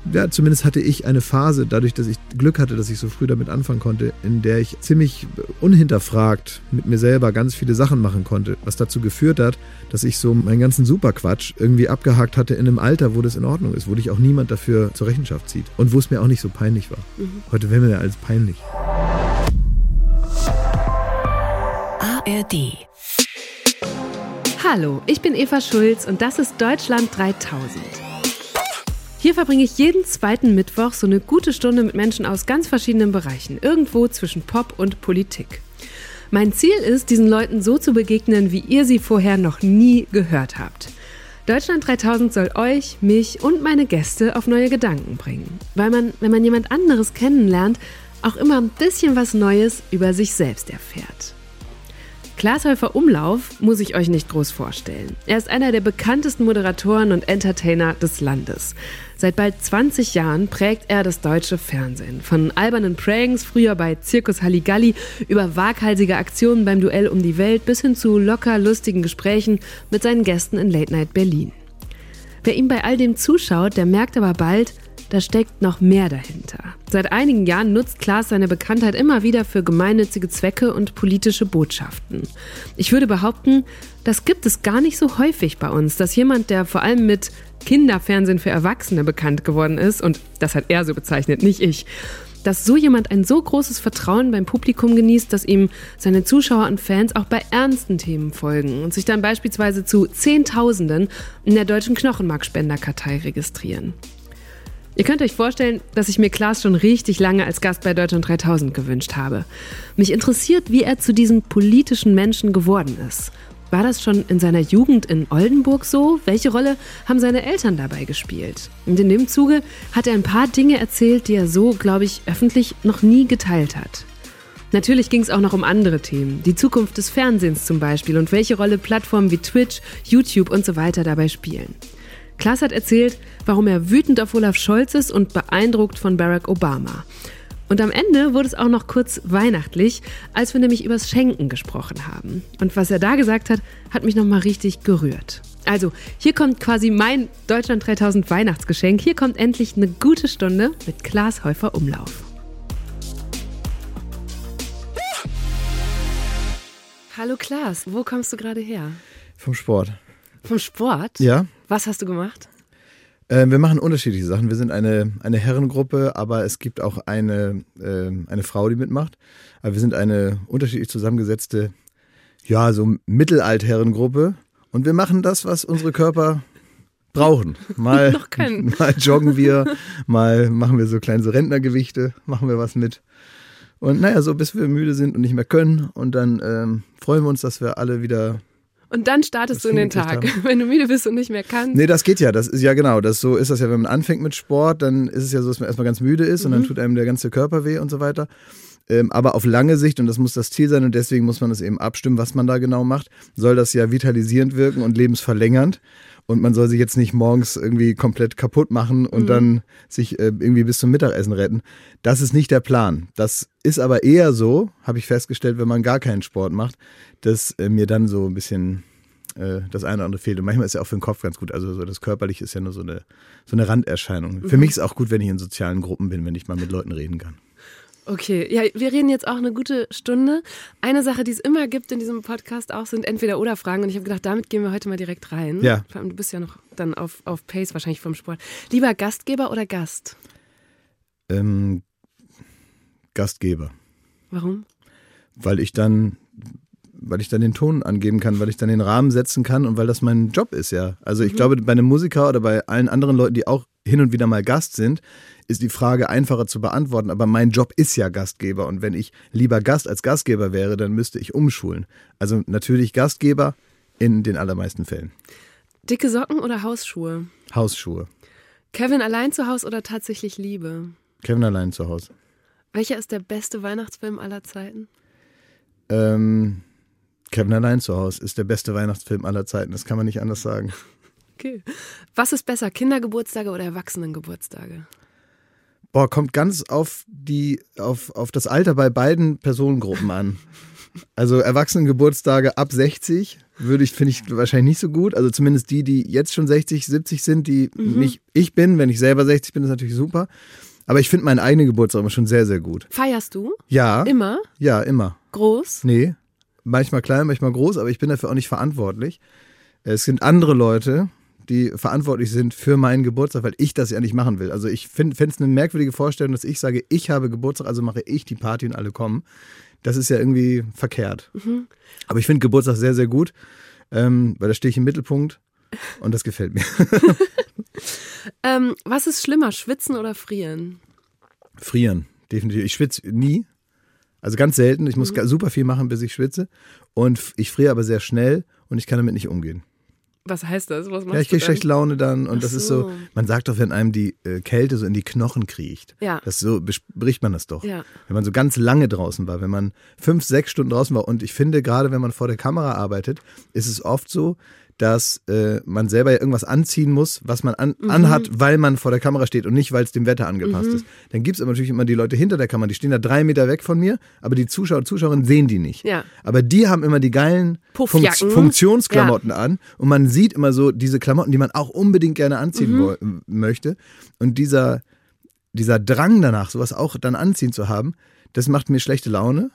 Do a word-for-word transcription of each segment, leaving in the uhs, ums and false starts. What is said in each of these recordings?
ja, zumindest hatte ich eine Phase, dadurch, dass ich Glück hatte, dass ich so früh damit anfangen konnte, in der ich ziemlich unhinterfragt mit mir selber ganz viele Sachen machen konnte, was dazu geführt hat, dass ich so meinen ganzen Superquatsch irgendwie abgehakt hatte in einem Alter, wo das in Ordnung ist, wo dich auch niemand dafür zur Rechenschaft zieht und wo es mir auch nicht so peinlich war. Mhm. Heute wäre mir ja alles peinlich. A R D. Hallo, ich bin Eva Schulz und das ist Deutschland dreitausend. Hier verbringe ich jeden zweiten Mittwoch so eine gute Stunde mit Menschen aus ganz verschiedenen Bereichen, irgendwo zwischen Pop und Politik. Mein Ziel ist, diesen Leuten so zu begegnen, wie ihr sie vorher noch nie gehört habt. Deutschland dreitausend soll euch, mich und meine Gäste auf neue Gedanken bringen. Weil man, wenn man jemand anderes kennenlernt, auch immer ein bisschen was Neues über sich selbst erfährt. Klaas Häufer Umlauf muss ich euch nicht groß vorstellen. Er ist einer der bekanntesten Moderatoren und Entertainer des Landes. Seit bald zwanzig Jahren prägt er das deutsche Fernsehen. Von albernen Pranks, früher bei Zirkus Halligalli, über waghalsige Aktionen beim Duell um die Welt bis hin zu locker lustigen Gesprächen mit seinen Gästen in Late Night Berlin. Wer ihm bei all dem zuschaut, der merkt aber bald, da steckt noch mehr dahinter. Seit einigen Jahren nutzt Klaas seine Bekanntheit immer wieder für gemeinnützige Zwecke und politische Botschaften. Ich würde behaupten, das gibt es gar nicht so häufig bei uns, dass jemand, der vor allem mit Kinderfernsehen für Erwachsene bekannt geworden ist, und das hat er so bezeichnet, nicht ich, dass so jemand ein so großes Vertrauen beim Publikum genießt, dass ihm seine Zuschauer und Fans auch bei ernsten Themen folgen und sich dann beispielsweise zu Zehntausenden in der Deutschen Knochenmarkspenderkartei registrieren. Ihr könnt euch vorstellen, dass ich mir Klaas schon richtig lange als Gast bei Deutschland dreitausend gewünscht habe. Mich interessiert, wie er zu diesem politischen Menschen geworden ist. War das schon in seiner Jugend in Oldenburg so? Welche Rolle haben seine Eltern dabei gespielt? Und in dem Zuge hat er ein paar Dinge erzählt, die er so, glaube ich, öffentlich noch nie geteilt hat. Natürlich ging es auch noch um andere Themen, die Zukunft des Fernsehens zum Beispiel und welche Rolle Plattformen wie Twitch, YouTube und so weiter dabei spielen. Klaas hat erzählt, warum er wütend auf Olaf Scholz ist und beeindruckt von Barack Obama. Und am Ende wurde es auch noch kurz weihnachtlich, als wir nämlich übers Schenken gesprochen haben. Und was er da gesagt hat, hat mich nochmal richtig gerührt. Also, hier kommt quasi mein Deutschland dreitausend Weihnachtsgeschenk. Hier kommt endlich eine gute Stunde mit Klaas Häufer Umlauf. Hallo Klaas, wo kommst du gerade her? Vom Sport. Vom Sport? Ja. Was hast du gemacht? Äh, wir machen unterschiedliche Sachen. Wir sind eine, eine Herrengruppe, aber es gibt auch eine, äh, eine Frau, die mitmacht. Aber wir sind eine unterschiedlich zusammengesetzte, ja, so Mittelaltherrengruppe. Und wir machen das, was unsere Körper brauchen. Mal, noch können. Mal joggen wir, mal machen wir so kleine so Rentnergewichte, machen wir was mit. Und naja, so bis wir müde sind und nicht mehr können. Und dann ähm, freuen wir uns, dass wir alle wieder... Und dann startest du in den Tag, haben. Wenn du müde bist und nicht mehr kannst. Nee, das geht ja. Das ist ja genau. Das, so ist das ja, wenn man anfängt mit Sport, dann ist es ja so, dass man erstmal ganz müde ist mhm. und dann tut einem der ganze Körper weh und so weiter. Ähm, aber auf lange Sicht, und das muss das Ziel sein und deswegen muss man es eben abstimmen, was man da genau macht, soll das ja vitalisierend wirken und lebensverlängernd. Und man soll sich jetzt nicht morgens irgendwie komplett kaputt machen und mhm. dann sich äh, irgendwie bis zum Mittagessen retten. Das ist nicht der Plan. Das ist aber eher so, habe ich festgestellt, wenn man gar keinen Sport macht, dass äh, mir dann so ein bisschen äh, das eine oder andere fehlt. Und manchmal ist ja auch für den Kopf ganz gut. Also so das Körperliche ist ja nur so eine, so eine Randerscheinung. Mhm. Für mich ist es auch gut, wenn ich in sozialen Gruppen bin, wenn ich mal mit Leuten reden kann. Okay, ja, wir reden jetzt auch eine gute Stunde. Eine Sache, die es immer gibt in diesem Podcast auch, sind Entweder-Oder-Fragen. Und ich habe gedacht, damit gehen wir heute mal direkt rein. Ja. Vor allem, du bist ja noch dann auf, auf Pace wahrscheinlich vom Sport. Lieber Gastgeber oder Gast? Ähm, Gastgeber. Warum? Weil ich dann... weil ich dann den Ton angeben kann, weil ich dann den Rahmen setzen kann und weil das mein Job ist, ja. Also ich mhm. glaube, bei einem Musiker oder bei allen anderen Leuten, die auch hin und wieder mal Gast sind, ist die Frage einfacher zu beantworten. Aber mein Job ist ja Gastgeber und wenn ich lieber Gast als Gastgeber wäre, dann müsste ich umschulen. Also natürlich Gastgeber in den allermeisten Fällen. Dicke Socken oder Hausschuhe? Hausschuhe. Kevin allein zu Hause oder tatsächlich Liebe? Kevin allein zu Hause. Welcher ist der beste Weihnachtsfilm aller Zeiten? Ähm... Kevin allein zu Hause ist der beste Weihnachtsfilm aller Zeiten. Das kann man nicht anders sagen. Okay. Was ist besser, Kindergeburtstage oder Erwachsenengeburtstage? Boah, kommt ganz auf die, auf, auf das Alter bei beiden Personengruppen an. Also Erwachsenengeburtstage ab sechzig würde ich, finde ich wahrscheinlich nicht so gut. Also zumindest die, die jetzt schon sechzig, siebzig sind, die mhm. nicht ich bin. Wenn ich selber sechzig bin, ist natürlich super. Aber ich finde meinen eigenen Geburtstag immer schon sehr, sehr gut. Feierst du? Ja. Immer? Ja, immer. Groß? Nee, manchmal klein, manchmal groß, aber ich bin dafür auch nicht verantwortlich. Es sind andere Leute, die verantwortlich sind für meinen Geburtstag, weil ich das ja nicht machen will. Also ich finde es eine merkwürdige Vorstellung, dass ich sage, ich habe Geburtstag, also mache ich die Party und alle kommen. Das ist ja irgendwie verkehrt. Mhm. Aber ich finde Geburtstag sehr, sehr gut, ähm, weil da stehe ich im Mittelpunkt und das gefällt mir. ähm, was ist schlimmer, schwitzen oder frieren? Frieren, definitiv. Ich schwitze nie, also ganz selten. Ich muss mhm. super viel machen, bis ich schwitze. Und ich friere aber sehr schnell und ich kann damit nicht umgehen. Was heißt das? Was machst ja, ich kriege du schlechte Laune dann und Ach das so. ist so, man sagt doch, wenn einem die äh, Kälte so in die Knochen kriecht, ja. das so bespricht man das doch. Ja. Wenn man so ganz lange draußen war, wenn man fünf, sechs Stunden draußen war und ich finde, gerade wenn man vor der Kamera arbeitet, ist es oft so, dass äh, man selber ja irgendwas anziehen muss, was man an, mhm. anhat, weil man vor der Kamera steht und nicht, weil es dem Wetter angepasst mhm. ist. Dann gibt es aber natürlich immer die Leute hinter der Kamera, die stehen da drei Meter weg von mir, aber die Zuschauer und Zuschauerinnen sehen die nicht. Ja. Aber die haben immer die geilen Funkt- Funktionsklamotten ja. an und man sieht immer so diese Klamotten, die man auch unbedingt gerne anziehen mhm. wo- möchte. Und dieser, dieser Drang danach, sowas auch dann anziehen zu haben, das macht mir schlechte Laune.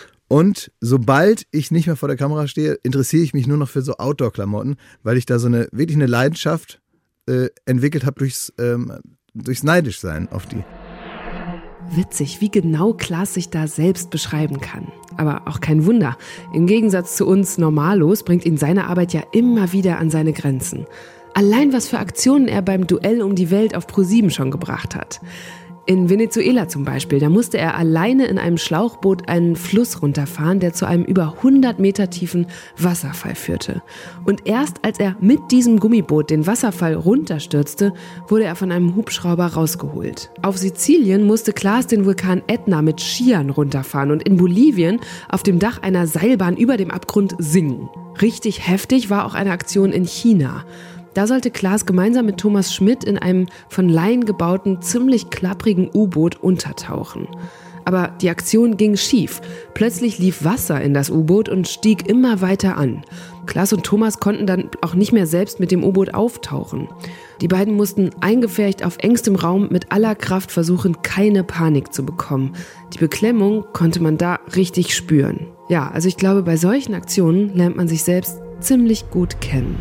Und sobald ich nicht mehr vor der Kamera stehe, interessiere ich mich nur noch für so Outdoor-Klamotten, weil ich da so eine wirklich eine Leidenschaft äh, entwickelt habe durchs, ähm, durchs Neidischsein auf die. Witzig, wie genau Klaas sich da selbst beschreiben kann. Aber auch kein Wunder. Im Gegensatz zu uns Normalos bringt ihn seine Arbeit ja immer wieder an seine Grenzen. Allein was für Aktionen er beim Duell um die Welt auf ProSieben schon gebracht hat. In Venezuela zum Beispiel, da musste er alleine in einem Schlauchboot einen Fluss runterfahren, der zu einem über hundert Meter tiefen Wasserfall führte. Und erst als er mit diesem Gummiboot den Wasserfall runterstürzte, wurde er von einem Hubschrauber rausgeholt. Auf Sizilien musste Klaas den Vulkan Ätna mit Skiern runterfahren und in Bolivien auf dem Dach einer Seilbahn über dem Abgrund singen. Richtig heftig war auch eine Aktion in China. Da sollte Klaas gemeinsam mit Thomas Schmidt in einem von Laien gebauten, ziemlich klapprigen U-Boot untertauchen. Aber die Aktion ging schief. Plötzlich lief Wasser in das U-Boot und stieg immer weiter an. Klaas und Thomas konnten dann auch nicht mehr selbst mit dem U-Boot auftauchen. Die beiden mussten eingepfercht auf engstem Raum mit aller Kraft versuchen, keine Panik zu bekommen. Die Beklemmung konnte man da richtig spüren. Ja, also ich glaube, bei solchen Aktionen lernt man sich selbst ziemlich gut kennen.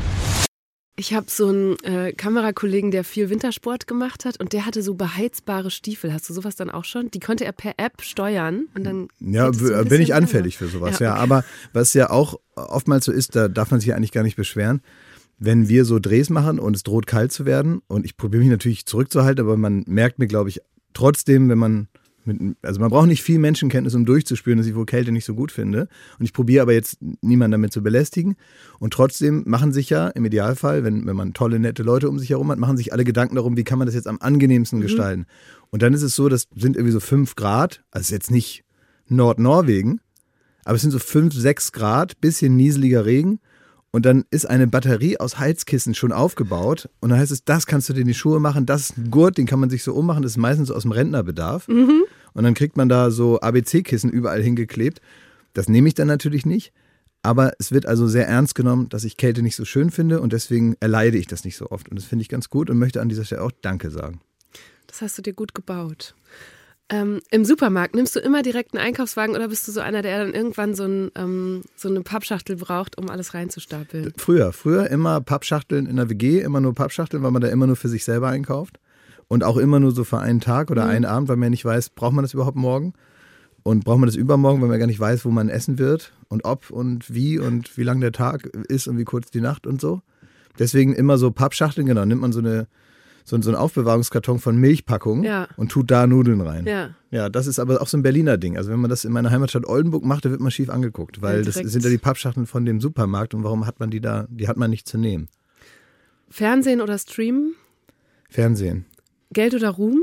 Ich habe so einen äh, Kamerakollegen, der viel Wintersport gemacht hat und der hatte so beheizbare Stiefel. Hast du sowas dann auch schon? Die konnte er per App steuern und dann. Ja, so bin ich anfällig für sowas, ja, okay. ja. Aber was ja auch oftmals so ist, da darf man sich ja eigentlich gar nicht beschweren, wenn wir so Drehs machen und es droht kalt zu werden und ich probiere mich natürlich zurückzuhalten, aber man merkt mir, glaube ich, trotzdem, wenn man Mit, also man braucht nicht viel Menschenkenntnis, um durchzuspüren, dass ich wohl Kälte nicht so gut finde. Und ich probiere aber jetzt niemanden damit zu belästigen. Und trotzdem machen sich ja im Idealfall, wenn, wenn man tolle, nette Leute um sich herum hat, machen sich alle Gedanken darum, wie kann man das jetzt am angenehmsten mhm. gestalten. Und dann ist es so, das sind irgendwie so fünf Grad, also jetzt nicht Nordnorwegen, aber es sind so fünf, sechs Grad, bisschen nieseliger Regen. Und dann ist eine Batterie aus Heizkissen schon aufgebaut. Und dann heißt es, das kannst du dir in die Schuhe machen, das ist ein Gurt, den kann man sich so ummachen. Das ist meistens so aus dem Rentnerbedarf. Mhm. Und dann kriegt man da so A B C-Kissen überall hingeklebt. Das nehme ich dann natürlich nicht. Aber es wird also sehr ernst genommen, dass ich Kälte nicht so schön finde. Und deswegen erleide ich das nicht so oft. Und das finde ich ganz gut und möchte an dieser Stelle auch Danke sagen. Das hast du dir gut gebaut. Ähm, im Supermarkt, nimmst du immer direkt einen Einkaufswagen oder bist du so einer, der dann irgendwann so, ein, ähm, so eine Pappschachtel braucht, um alles reinzustapeln? Früher, früher immer Pappschachteln in der W G, immer nur Pappschachteln, weil man da immer nur für sich selber einkauft und auch immer nur so für einen Tag oder mhm. einen Abend, weil man ja nicht weiß, braucht man das überhaupt morgen und braucht man das übermorgen, weil man gar nicht weiß, wo man essen wird und ob und wie und wie lang der Tag ist und wie kurz die Nacht und so. Deswegen immer so Pappschachteln, genau, nimmt man so eine So, so ein Aufbewahrungskarton von Milchpackungen ja. und tut da Nudeln rein. Ja. ja, das ist aber auch so ein Berliner Ding. Also wenn man das in meiner Heimatstadt Oldenburg macht, da wird man schief angeguckt, weil ja, das sind ja die Pappschachteln von dem Supermarkt und warum hat man die da, die hat man nicht zu nehmen. Fernsehen oder Streamen? Fernsehen. Geld oder Ruhm?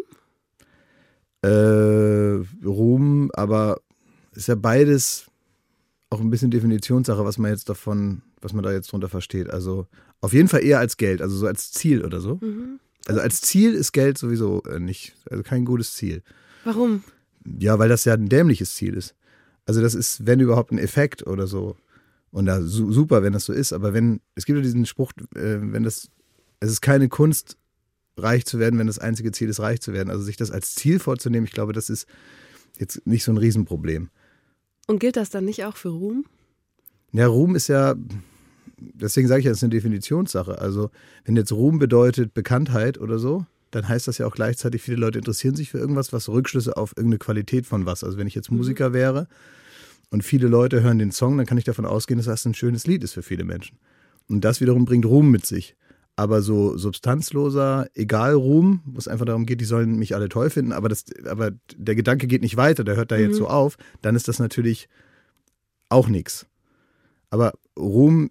Äh, Ruhm, aber ist ja beides auch ein bisschen Definitionssache, was man jetzt davon, was man da jetzt drunter versteht. Also auf jeden Fall eher als Geld, also so als Ziel oder so. Mhm. Also als Ziel ist Geld sowieso nicht, also kein gutes Ziel. Warum? Ja, weil das ja ein dämliches Ziel ist. Also das ist, wenn überhaupt, ein Effekt oder so. Und da super, wenn das so ist. Aber wenn, es gibt ja diesen Spruch, äh, wenn das, es ist keine Kunst, reich zu werden, wenn das einzige Ziel ist, reich zu werden. Also sich das als Ziel vorzunehmen, ich glaube, das ist jetzt nicht so ein Riesenproblem. Und gilt das dann nicht auch für Ruhm? Ja, Ruhm ist ja, deswegen sage ich ja, das ist eine Definitionssache. Also wenn jetzt Ruhm bedeutet Bekanntheit oder so, dann heißt das ja auch gleichzeitig, viele Leute interessieren sich für irgendwas, was Rückschlüsse auf irgendeine Qualität von was. Also wenn ich jetzt Musiker wäre und viele Leute hören den Song, dann kann ich davon ausgehen, dass das ein schönes Lied ist für viele Menschen. Und das wiederum bringt Ruhm mit sich. Aber so substanzloser, egal Ruhm, wo es einfach darum geht, die sollen mich alle toll finden, aber, das, aber der Gedanke geht nicht weiter, der hört da mhm. jetzt so auf, dann ist das natürlich auch nichts. Aber Ruhm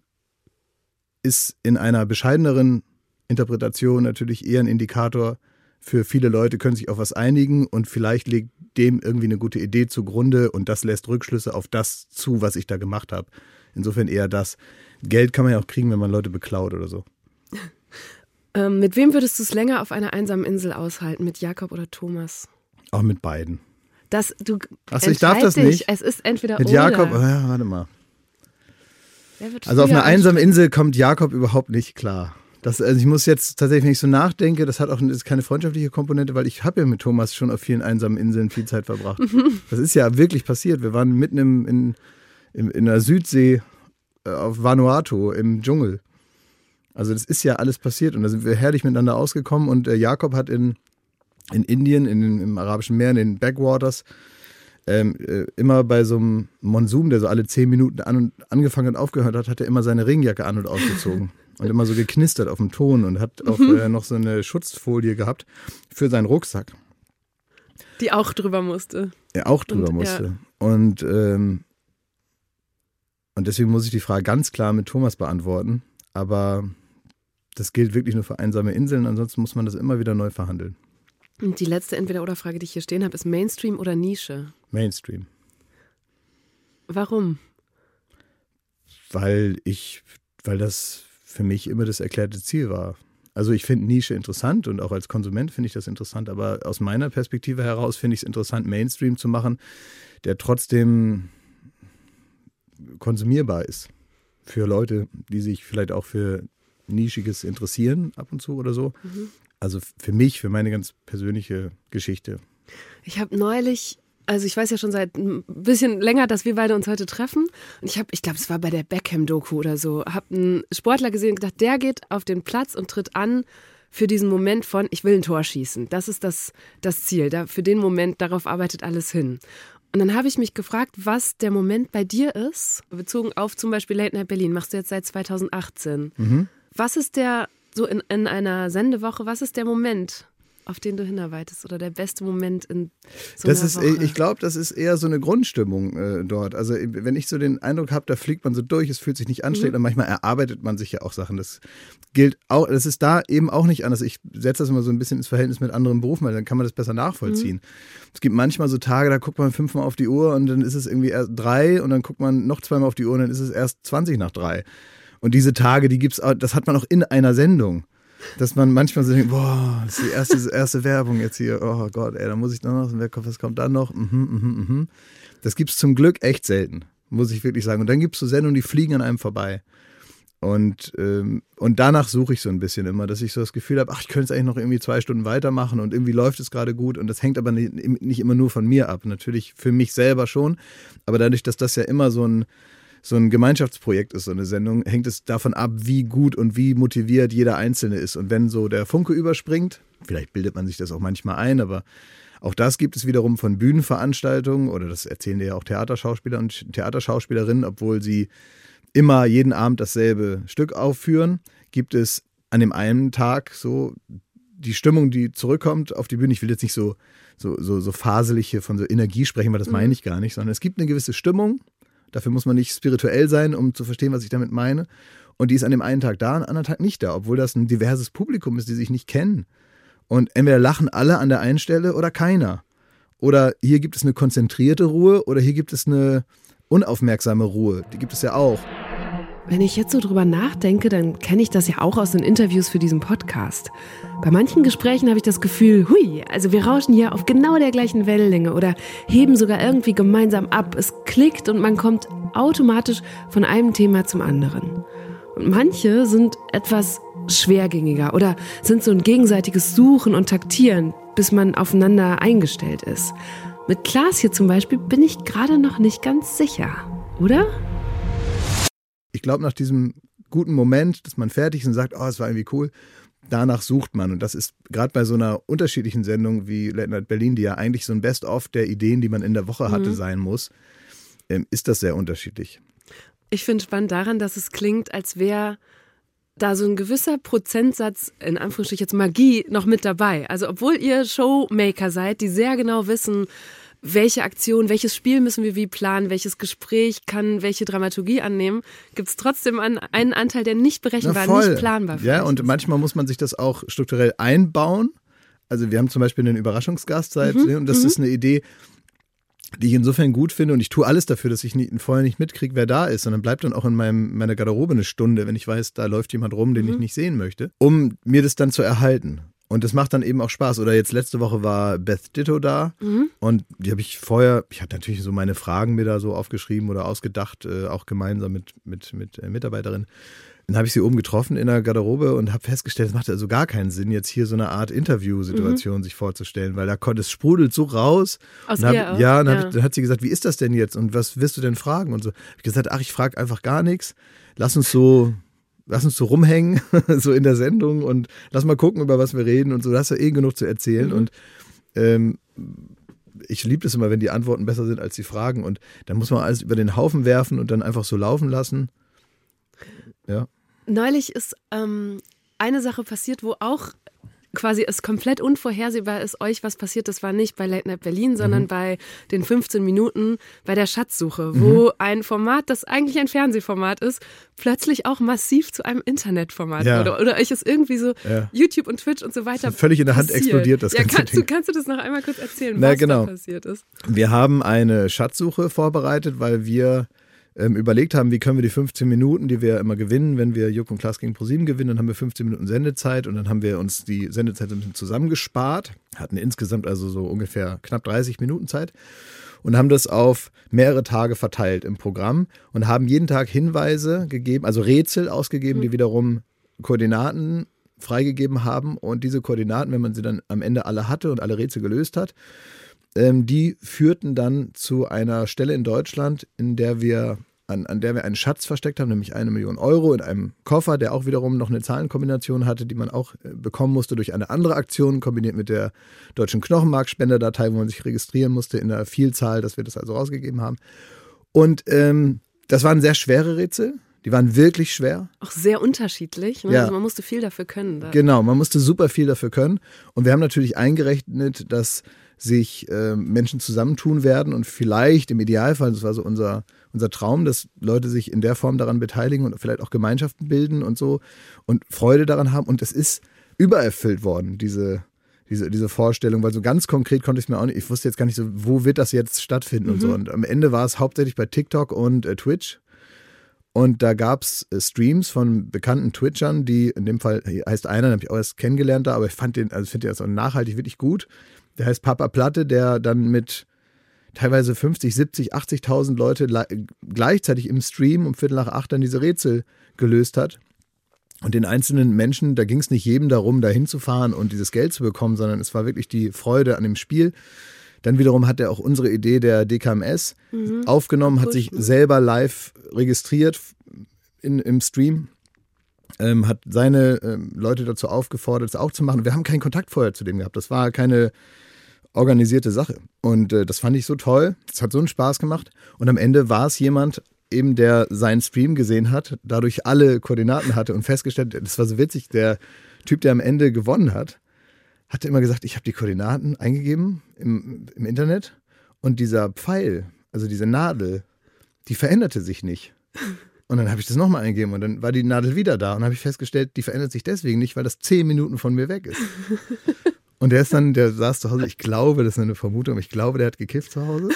ist in einer bescheideneren Interpretation natürlich eher ein Indikator für viele Leute, können sich auf was einigen und vielleicht liegt dem irgendwie eine gute Idee zugrunde und das lässt Rückschlüsse auf das zu, was ich da gemacht habe. Insofern eher das. Geld kann man ja auch kriegen, wenn man Leute beklaut oder so. Ähm, mit wem würdest du es länger auf einer einsamen Insel aushalten? Mit Jakob oder Thomas? Auch mit beiden. Das, du Achso, ich darf das dich. nicht. Es ist entweder mit oder. Jakob, oh ja, warte mal. Wird also auf einer einsamen Insel kommt Jakob überhaupt nicht klar. Das, also ich muss jetzt tatsächlich, wenn ich so nachdenke, das hat auch ist keine freundschaftliche Komponente, weil ich habe ja mit Thomas schon auf vielen einsamen Inseln viel Zeit verbracht. Das ist ja wirklich passiert. Wir waren mitten im, in, in, in der Südsee auf Vanuatu im Dschungel. Also das ist ja alles passiert und da sind wir herrlich miteinander ausgekommen und äh, Jakob hat in, in Indien, in, im Arabischen Meer, in den Backwaters, ähm, äh, immer bei so einem Monsum, der so alle zehn Minuten an und angefangen und aufgehört hat, hat er immer seine Regenjacke an- und ausgezogen und immer so geknistert auf dem Ton und hat auch äh, noch so eine Schutzfolie gehabt für seinen Rucksack. Die auch drüber musste. Er auch drüber und, musste. Ja. Und, ähm, und deswegen muss ich die Frage ganz klar mit Thomas beantworten, aber das gilt wirklich nur für einsame Inseln, ansonsten muss man das immer wieder neu verhandeln. Und die letzte Entweder-oder-Frage, die ich hier stehen habe, ist Mainstream oder Nische? Mainstream. Warum? Weil ich, weil das für mich immer das erklärte Ziel war. Also ich finde Nische interessant und auch als Konsument finde ich das interessant, aber aus meiner Perspektive heraus finde ich es interessant, Mainstream zu machen, der trotzdem konsumierbar ist. Für Leute, die sich vielleicht auch für Nischiges interessieren ab und zu oder so. Mhm. Also für mich, für meine ganz persönliche Geschichte. Ich habe neulich, also ich weiß ja schon seit ein bisschen länger, dass wir beide uns heute treffen. Und ich habe, ich glaube, es war bei der Beckham-Doku oder so, habe einen Sportler gesehen und gedacht, der geht auf den Platz und tritt an für diesen Moment von, ich will ein Tor schießen. Das ist das, das Ziel. Da, für den Moment, darauf arbeitet alles hin. Und dann habe ich mich gefragt, was der Moment bei dir ist, bezogen auf zum Beispiel Late Night Berlin, machst du jetzt seit zweitausendachtzehn. Mhm. Was ist der, so in, in einer Sendewoche, was ist der Moment, auf den du hinarbeitest oder der beste Moment in so das einer ist, Woche? Ich glaube, das ist eher so eine Grundstimmung äh, dort. Also wenn ich so den Eindruck habe, da fliegt man so durch, es fühlt sich nicht anstrengend, mhm. und manchmal erarbeitet man sich ja auch Sachen. Das gilt auch, das ist da eben auch nicht anders. Ich setze das immer so ein bisschen ins Verhältnis mit anderen Berufen, weil dann kann man das besser nachvollziehen. Mhm. Es gibt manchmal so Tage, da guckt man fünfmal auf die Uhr und dann ist es irgendwie erst drei und dann guckt man noch zweimal auf die Uhr und dann ist es erst zwanzig nach drei. Und diese Tage, die gibt's auch, das hat man auch in einer Sendung. Dass man manchmal so denkt, boah, das ist die erste, die erste Werbung jetzt hier, oh Gott, ey, da muss ich dann noch, was kommt dann noch? Mhm, mhm, mhm. Das gibt's zum Glück echt selten, muss ich wirklich sagen. Und dann gibt's so Sendungen, die fliegen an einem vorbei. Und, ähm, und danach suche ich so ein bisschen immer, dass ich so das Gefühl habe, ach, ich könnte jetzt eigentlich noch irgendwie zwei Stunden weitermachen und irgendwie läuft es gerade gut. Und das hängt aber nicht, nicht immer nur von mir ab. Natürlich für mich selber schon, aber dadurch, dass das ja immer so ein so ein Gemeinschaftsprojekt ist, so eine Sendung, hängt es davon ab, wie gut und wie motiviert jeder Einzelne ist. Und wenn so der Funke überspringt, vielleicht bildet man sich das auch manchmal ein, aber auch das gibt es wiederum von Bühnenveranstaltungen, oder das erzählen ja auch Theaterschauspieler und Theaterschauspielerinnen, obwohl sie immer jeden Abend dasselbe Stück aufführen, gibt es an dem einen Tag so die Stimmung, die zurückkommt auf die Bühne. Ich will jetzt nicht so, so, so, so faselige von so Energie sprechen, weil das mhm. meine ich gar nicht, sondern es gibt eine gewisse Stimmung. Dafür muss man nicht spirituell sein, um zu verstehen, was ich damit meine. Und die ist an dem einen Tag da, an dem anderen Tag nicht da, obwohl das ein diverses Publikum ist, die sich nicht kennen. Und entweder lachen alle an der einen Stelle oder keiner. Oder hier gibt es eine konzentrierte Ruhe oder hier gibt es eine unaufmerksame Ruhe. Die gibt es ja auch. Wenn ich jetzt so drüber nachdenke, dann kenne ich das ja auch aus den Interviews für diesen Podcast. Bei manchen Gesprächen habe ich das Gefühl, hui, also wir rauschen hier auf genau der gleichen Wellenlänge oder heben sogar irgendwie gemeinsam ab. Es klickt und man kommt automatisch von einem Thema zum anderen. Und manche sind etwas schwergängiger oder sind so ein gegenseitiges Suchen und Taktieren, bis man aufeinander eingestellt ist. Mit Klaas hier zum Beispiel bin ich gerade noch nicht ganz sicher, oder? Ich glaube, nach diesem guten Moment, dass man fertig ist und sagt, oh, es war irgendwie cool, danach sucht man. Und das ist gerade bei so einer unterschiedlichen Sendung wie Late Night Berlin, die ja eigentlich so ein Best-of der Ideen, die man in der Woche hatte, mhm. sein muss, ähm, ist das sehr unterschiedlich. Ich finde spannend daran, dass es klingt, als wäre da so ein gewisser Prozentsatz, in Anführungsstrichen jetzt Magie, noch mit dabei. Also obwohl ihr Showmaker seid, die sehr genau wissen, welche Aktion, welches Spiel müssen wir wie planen, welches Gespräch kann welche Dramaturgie annehmen, gibt es trotzdem einen Anteil, der nicht berechenbar, Na, nicht planbar ist. Ja, und manchmal muss man sich das auch strukturell einbauen. Also wir haben zum Beispiel einen Überraschungsgast seit, mhm. und das mhm. ist eine Idee, die ich insofern gut finde und ich tue alles dafür, dass ich nie, vorher nicht mitkriege, wer da ist, sondern bleibt dann auch in meinem, meiner Garderobe eine Stunde, wenn ich weiß, da läuft jemand rum, den mhm. ich nicht sehen möchte, um mir das dann zu erhalten. Und das macht dann eben auch Spaß. Oder jetzt letzte Woche war Beth Ditto da mhm. und die habe ich vorher, ich hatte natürlich so meine Fragen mir da so aufgeschrieben oder ausgedacht, äh, auch gemeinsam mit, mit, mit äh, Mitarbeiterinnen. Dann habe ich sie oben getroffen in der Garderobe und habe festgestellt, es macht also gar keinen Sinn, jetzt hier so eine Art Interviewsituation mhm. sich vorzustellen, weil da konnte es sprudelt so raus. Aus und hab, ihr auch? Ja, und ja. Hab, dann hat sie gesagt, wie ist das denn jetzt und was wirst du denn fragen? Und so habe ich gesagt, ach, ich frage einfach gar nichts. Lass uns so... Lass uns so rumhängen, so in der Sendung und lass mal gucken, über was wir reden und so. Da hast du eh genug zu erzählen. Mhm. Und ähm, ich liebe das immer, wenn die Antworten besser sind als die Fragen. Und dann muss man alles über den Haufen werfen und dann einfach so laufen lassen. Ja. Neulich ist ähm, eine Sache passiert, wo auch quasi es komplett unvorhersehbar ist, euch was passiert. Das war nicht bei Late Night Berlin, sondern mhm. bei den fünfzehn Minuten bei der Schatzsuche, wo mhm. ein Format, das eigentlich ein Fernsehformat ist, plötzlich auch massiv zu einem Internetformat ja. wurde. Oder euch ist irgendwie so ja. YouTube und Twitch und so weiter das völlig in der Hand passiert. explodiert, das ja, ganze kannst Ding. Du, kannst du das noch einmal kurz erzählen, Na, was genau. da passiert ist? Wir haben eine Schatzsuche vorbereitet, weil wir ähm, überlegt haben, wie können wir die fünfzehn Minuten, die wir immer gewinnen, wenn wir Joko und Klaas gegen ProSieben gewinnen, dann haben wir fünfzehn Minuten Sendezeit und dann haben wir uns die Sendezeit ein bisschen zusammengespart, hatten insgesamt also so ungefähr knapp dreißig Minuten Zeit und haben das auf mehrere Tage verteilt im Programm und haben jeden Tag Hinweise gegeben, also Rätsel ausgegeben, mhm. die wiederum Koordinaten freigegeben haben und diese Koordinaten, wenn man sie dann am Ende alle hatte und alle Rätsel gelöst hat, ähm, die führten dann zu einer Stelle in Deutschland, in der wir an, an der wir einen Schatz versteckt haben, nämlich eine Million Euro in einem Koffer, der auch wiederum noch eine Zahlenkombination hatte, die man auch äh, bekommen musste durch eine andere Aktion, kombiniert mit der deutschen Knochenmarkspenderdatei, wo man sich registrieren musste in der Vielzahl, dass wir das also rausgegeben haben. Und ähm, das waren sehr schwere Rätsel. Die waren wirklich schwer. Auch sehr unterschiedlich. Ne? Ja. Also man musste viel dafür können. Da. Genau, man musste super viel dafür können. Und wir haben natürlich eingerechnet, dass sich äh, Menschen zusammentun werden und vielleicht im Idealfall, das war so unser, unser Traum, dass Leute sich in der Form daran beteiligen und vielleicht auch Gemeinschaften bilden und so und Freude daran haben. Und es ist übererfüllt worden, diese, diese, diese Vorstellung, weil so ganz konkret konnte ich es mir auch nicht, ich wusste jetzt gar nicht so, wo wird das jetzt stattfinden mhm. und so. Und am Ende war es hauptsächlich bei TikTok und äh, Twitch. Und da gab es äh, Streams von bekannten Twitchern, die in dem Fall heißt einer, den habe ich auch erst kennengelernt da, aber ich fand den, also finde den also nachhaltig wirklich gut. Der heißt Papa Platte, der dann mit teilweise fünfzig, siebzig, achtzigtausend Leute gleichzeitig im Stream um Viertel nach acht dann diese Rätsel gelöst hat. Und den einzelnen Menschen, da ging es nicht jedem darum, da hinzufahren und dieses Geld zu bekommen, sondern es war wirklich die Freude an dem Spiel. Dann wiederum hat er auch unsere Idee der D K M S mhm. aufgenommen, hat sich selber live registriert in, im Stream, ähm, hat seine ähm, Leute dazu aufgefordert, es auch zu machen. Wir haben keinen Kontakt vorher zu dem gehabt. Das war keine organisierte Sache. Und äh, das fand ich so toll. Es hat so einen Spaß gemacht. Und am Ende war es jemand, eben der seinen Stream gesehen hat, dadurch alle Koordinaten hatte und festgestellt, das war so witzig, der Typ, der am Ende gewonnen hat, hatte immer gesagt, ich habe die Koordinaten eingegeben im, im Internet und dieser Pfeil, also diese Nadel, die veränderte sich nicht. Und dann habe ich das nochmal eingegeben und dann war die Nadel wieder da und dann habe ich festgestellt, die verändert sich deswegen nicht, weil das zehn Minuten von mir weg ist. Und der ist dann, der saß zu Hause, ich glaube, das ist eine Vermutung, aber ich glaube, der hat gekifft zu Hause.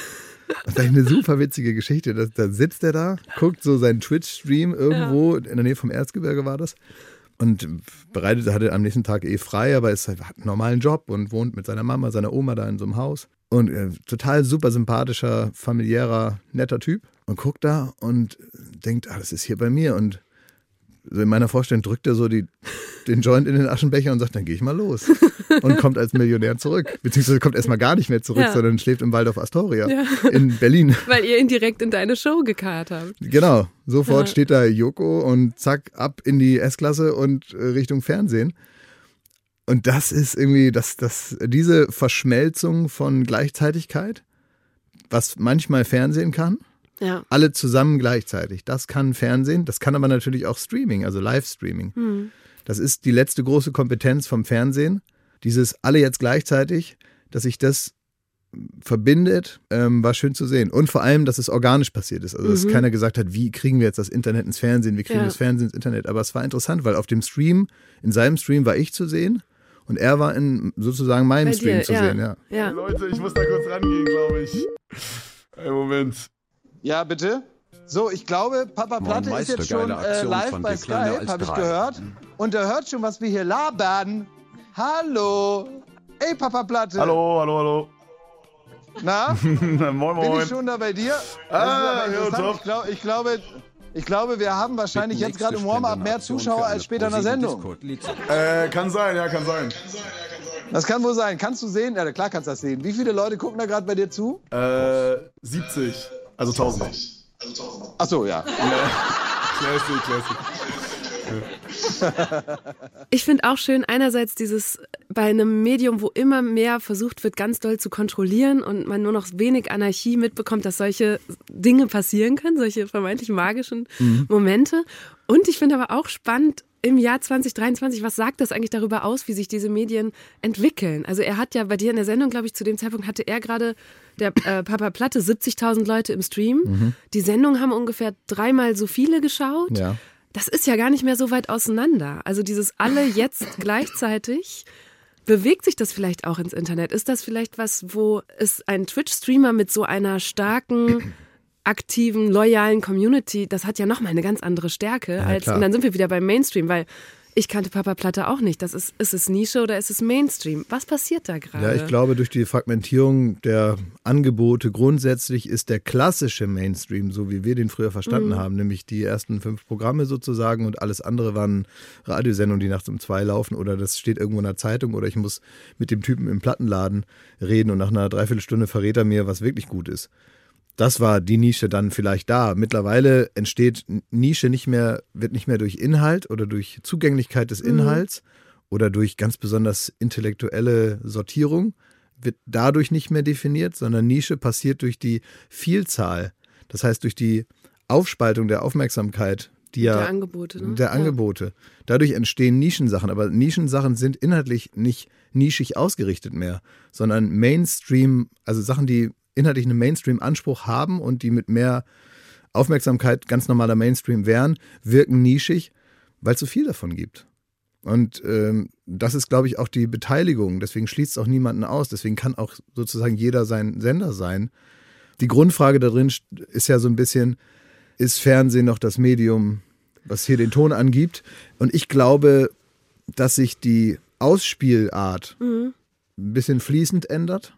Das ist eine super witzige Geschichte. Da, da sitzt er da, guckt so seinen Twitch-Stream irgendwo, ja. in der Nähe vom Erzgebirge war das. Und bereitet, hatte am nächsten Tag eh frei, aber ist, hat einen normalen Job und wohnt mit seiner Mama, seiner Oma da in so einem Haus. Und äh, total super sympathischer, familiärer, netter Typ. Und guckt da und denkt, ah, das ist hier bei mir. Und so in meiner Vorstellung drückt er so die, den Joint in den Aschenbecher und sagt, dann gehe ich mal los. Und kommt als Millionär zurück. Beziehungsweise kommt erstmal gar nicht mehr zurück, ja. sondern schläft im Waldorf Astoria ja. in Berlin. Weil ihr ihn direkt in deine Show gekarrt habt. Genau. Sofort ja. steht da Joko und zack, ab in die S-Klasse und Richtung Fernsehen. Und das ist irgendwie, das, das, diese Verschmelzung von Gleichzeitigkeit, was manchmal Fernsehen kann, ja. alle zusammen gleichzeitig. Das kann Fernsehen, das kann aber natürlich auch Streaming, also Livestreaming. Mhm. Das ist die letzte große Kompetenz vom Fernsehen. Dieses alle jetzt gleichzeitig, dass sich das verbindet, ähm, war schön zu sehen. Und vor allem, dass es organisch passiert ist. Also, dass mhm. keiner gesagt hat, wie kriegen wir jetzt das Internet ins Fernsehen, wie kriegen wir ja. das Fernsehen ins Internet. Aber es war interessant, weil auf dem Stream, in seinem Stream war ich zu sehen und er war in sozusagen meinem Bei Stream dir, zu ja. sehen. Ja. Ja. Hey Leute, ich muss da kurz rangehen, glaube ich. Einen Moment. Ja, bitte? So, ich glaube, Papa Platte ist jetzt schon äh, live bei Skype, habe ich gehört. Und er hört schon, was wir hier labern. Hallo. Ey, Papa Platte. Hallo, hallo, hallo. Na? moin, moin. Bin ich schon da bei dir? Ah, ja, top. Ich, glaub, ich, glaube, ich glaube, wir haben wahrscheinlich jetzt gerade im Warm-Up mehr Zuschauer als später in der Sendung. Äh, kann sein, ja, kann sein. Das kann wohl sein. Kannst du sehen? Ja, klar kannst du das sehen. Wie viele Leute gucken da gerade bei dir zu? Äh, siebzig. Also tausend. Ach so, ja. Classic, classic. Ich finde auch schön, einerseits dieses bei einem Medium, wo immer mehr versucht wird, ganz doll zu kontrollieren und man nur noch wenig Anarchie mitbekommt, dass solche Dinge passieren können, solche vermeintlich magischen mhm. Momente. Und ich finde aber auch spannend, im Jahr zwanzig dreiundzwanzig, was sagt das eigentlich darüber aus, wie sich diese Medien entwickeln? Also er hat ja bei dir in der Sendung, glaube ich, zu dem Zeitpunkt hatte er gerade, der äh, Papa Platte, siebzigtausend Leute im Stream. Mhm. Die Sendungen haben ungefähr dreimal so viele geschaut. Ja. Das ist ja gar nicht mehr so weit auseinander. Also dieses alle jetzt gleichzeitig, bewegt sich das vielleicht auch ins Internet? Ist das vielleicht was, wo es ein Twitch-Streamer mit so einer starken, aktiven, loyalen Community, das hat ja nochmal eine ganz andere Stärke. Ja, als, und dann sind wir wieder beim Mainstream, weil ich kannte Papa Platte auch nicht. Das ist, ist es Nische oder ist es Mainstream? Was passiert da gerade? Ja, ich glaube, durch die Fragmentierung der Angebote grundsätzlich ist der klassische Mainstream, so wie wir den früher verstanden mhm. haben, nämlich die ersten fünf Programme sozusagen und alles andere waren Radiosendungen, die nachts um zwei laufen oder das steht irgendwo in der Zeitung oder ich muss mit dem Typen im Plattenladen reden und nach einer Dreiviertelstunde verrät er mir, was wirklich gut ist. Das war die Nische dann vielleicht da. Mittlerweile entsteht Nische nicht mehr, wird nicht mehr durch Inhalt oder durch Zugänglichkeit des Inhalts mhm. oder durch ganz besonders intellektuelle Sortierung, wird dadurch nicht mehr definiert, sondern Nische passiert durch die Vielzahl. Das heißt, durch die Aufspaltung der Aufmerksamkeit, die ja, der Angebote. Ne? Der Angebote. Ja. Dadurch entstehen Nischensachen, aber Nischensachen sind inhaltlich nicht nischig ausgerichtet mehr, sondern Mainstream, also Sachen, die inhaltlich einen Mainstream-Anspruch haben und die mit mehr Aufmerksamkeit ganz normaler Mainstream wären, wirken nischig, weil es so viel davon gibt. Und ähm, das ist, glaube ich, auch die Beteiligung. Deswegen schließt es auch niemanden aus. Deswegen kann auch sozusagen jeder sein Sender sein. Die Grundfrage da drin ist ja so ein bisschen, ist Fernsehen noch das Medium, was hier den Ton angibt? Und ich glaube, dass sich die Ausspielart mhm. ein bisschen fließend ändert.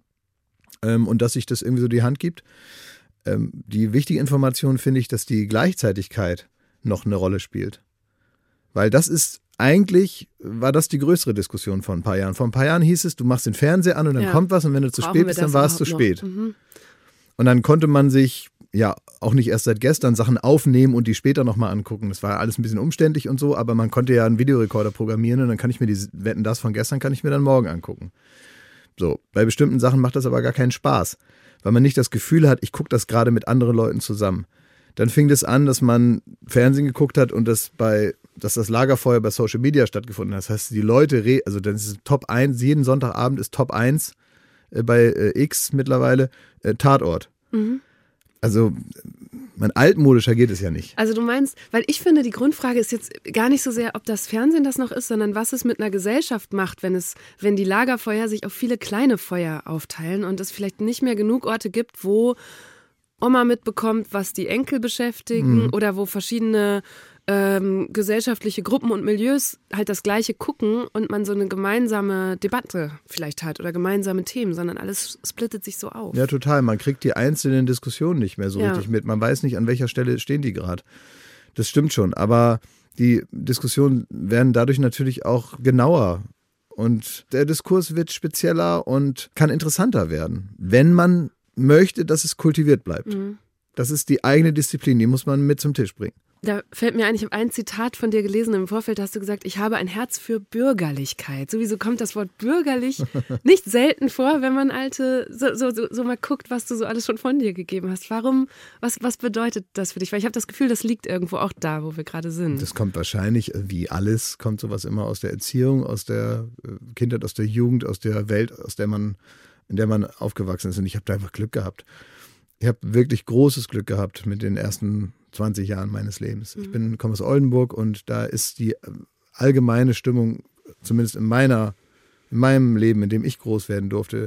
Und dass sich das irgendwie so die Hand gibt. Die wichtige Information finde ich, dass die Gleichzeitigkeit noch eine Rolle spielt. Weil das ist eigentlich, war das die größere Diskussion vor ein paar Jahren. Vor ein paar Jahren hieß es, du machst den Fernseher an und dann ja. kommt was und wenn du zu Brauchen spät bist, dann war es zu spät. Mhm. Und dann konnte man sich, ja, auch nicht erst seit gestern Sachen aufnehmen und die später nochmal angucken. Das war alles ein bisschen umständlich und so, aber man konnte ja einen Videorekorder programmieren und dann kann ich mir die Wetten, das von gestern kann ich mir dann morgen angucken. So, bei bestimmten Sachen macht das aber gar keinen Spaß, weil man nicht das Gefühl hat, ich gucke das gerade mit anderen Leuten zusammen. Dann fing es an, dass man Fernsehen geguckt hat und das bei, dass das Lagerfeuer bei Social Media stattgefunden hat. Das heißt, die Leute, also das ist Top eins, jeden Sonntagabend ist Top eins äh, bei äh, X mittlerweile äh, Tatort. Mhm. Also Man, altmodischer geht es ja nicht. Also du meinst, weil ich finde, die Grundfrage ist jetzt gar nicht so sehr, ob das Fernsehen das noch ist, sondern was es mit einer Gesellschaft macht, wenn es, wenn die Lagerfeuer sich auf viele kleine Feuer aufteilen und es vielleicht nicht mehr genug Orte gibt, wo Oma mitbekommt, was die Enkel beschäftigen, mhm. oder wo verschiedene ähm, gesellschaftliche Gruppen und Milieus halt das Gleiche gucken und man so eine gemeinsame Debatte vielleicht hat oder gemeinsame Themen, sondern alles splittet sich so auf. Ja, total. Man kriegt die einzelnen Diskussionen nicht mehr so ja. richtig mit. Man weiß nicht, an welcher Stelle stehen die gerade. Das stimmt schon. Aber die Diskussionen werden dadurch natürlich auch genauer. Und der Diskurs wird spezieller und kann interessanter werden, wenn man möchte, dass es kultiviert bleibt. Mhm. Das ist die eigene Disziplin, die muss man mit zum Tisch bringen. Da fällt mir ein, ich habe ein Zitat von dir gelesen im Vorfeld, da hast du gesagt, ich habe ein Herz für Bürgerlichkeit. Sowieso kommt das Wort bürgerlich nicht selten vor, wenn man alte, so, so, so, so mal guckt, was du so alles schon von dir gegeben hast. Warum, was, was bedeutet das für dich? Weil ich habe das Gefühl, das liegt irgendwo auch da, wo wir gerade sind. Das kommt wahrscheinlich, wie alles, kommt sowas immer aus der Erziehung, aus der Kindheit, aus der Jugend, aus der Welt, aus der man, in der man aufgewachsen ist. Und ich habe da einfach Glück gehabt. Ich habe wirklich großes Glück gehabt mit den ersten zwanzig Jahren meines Lebens. Ich bin, komme aus Oldenburg und da ist die allgemeine Stimmung, zumindest in meiner, in meinem Leben, in dem ich groß werden durfte,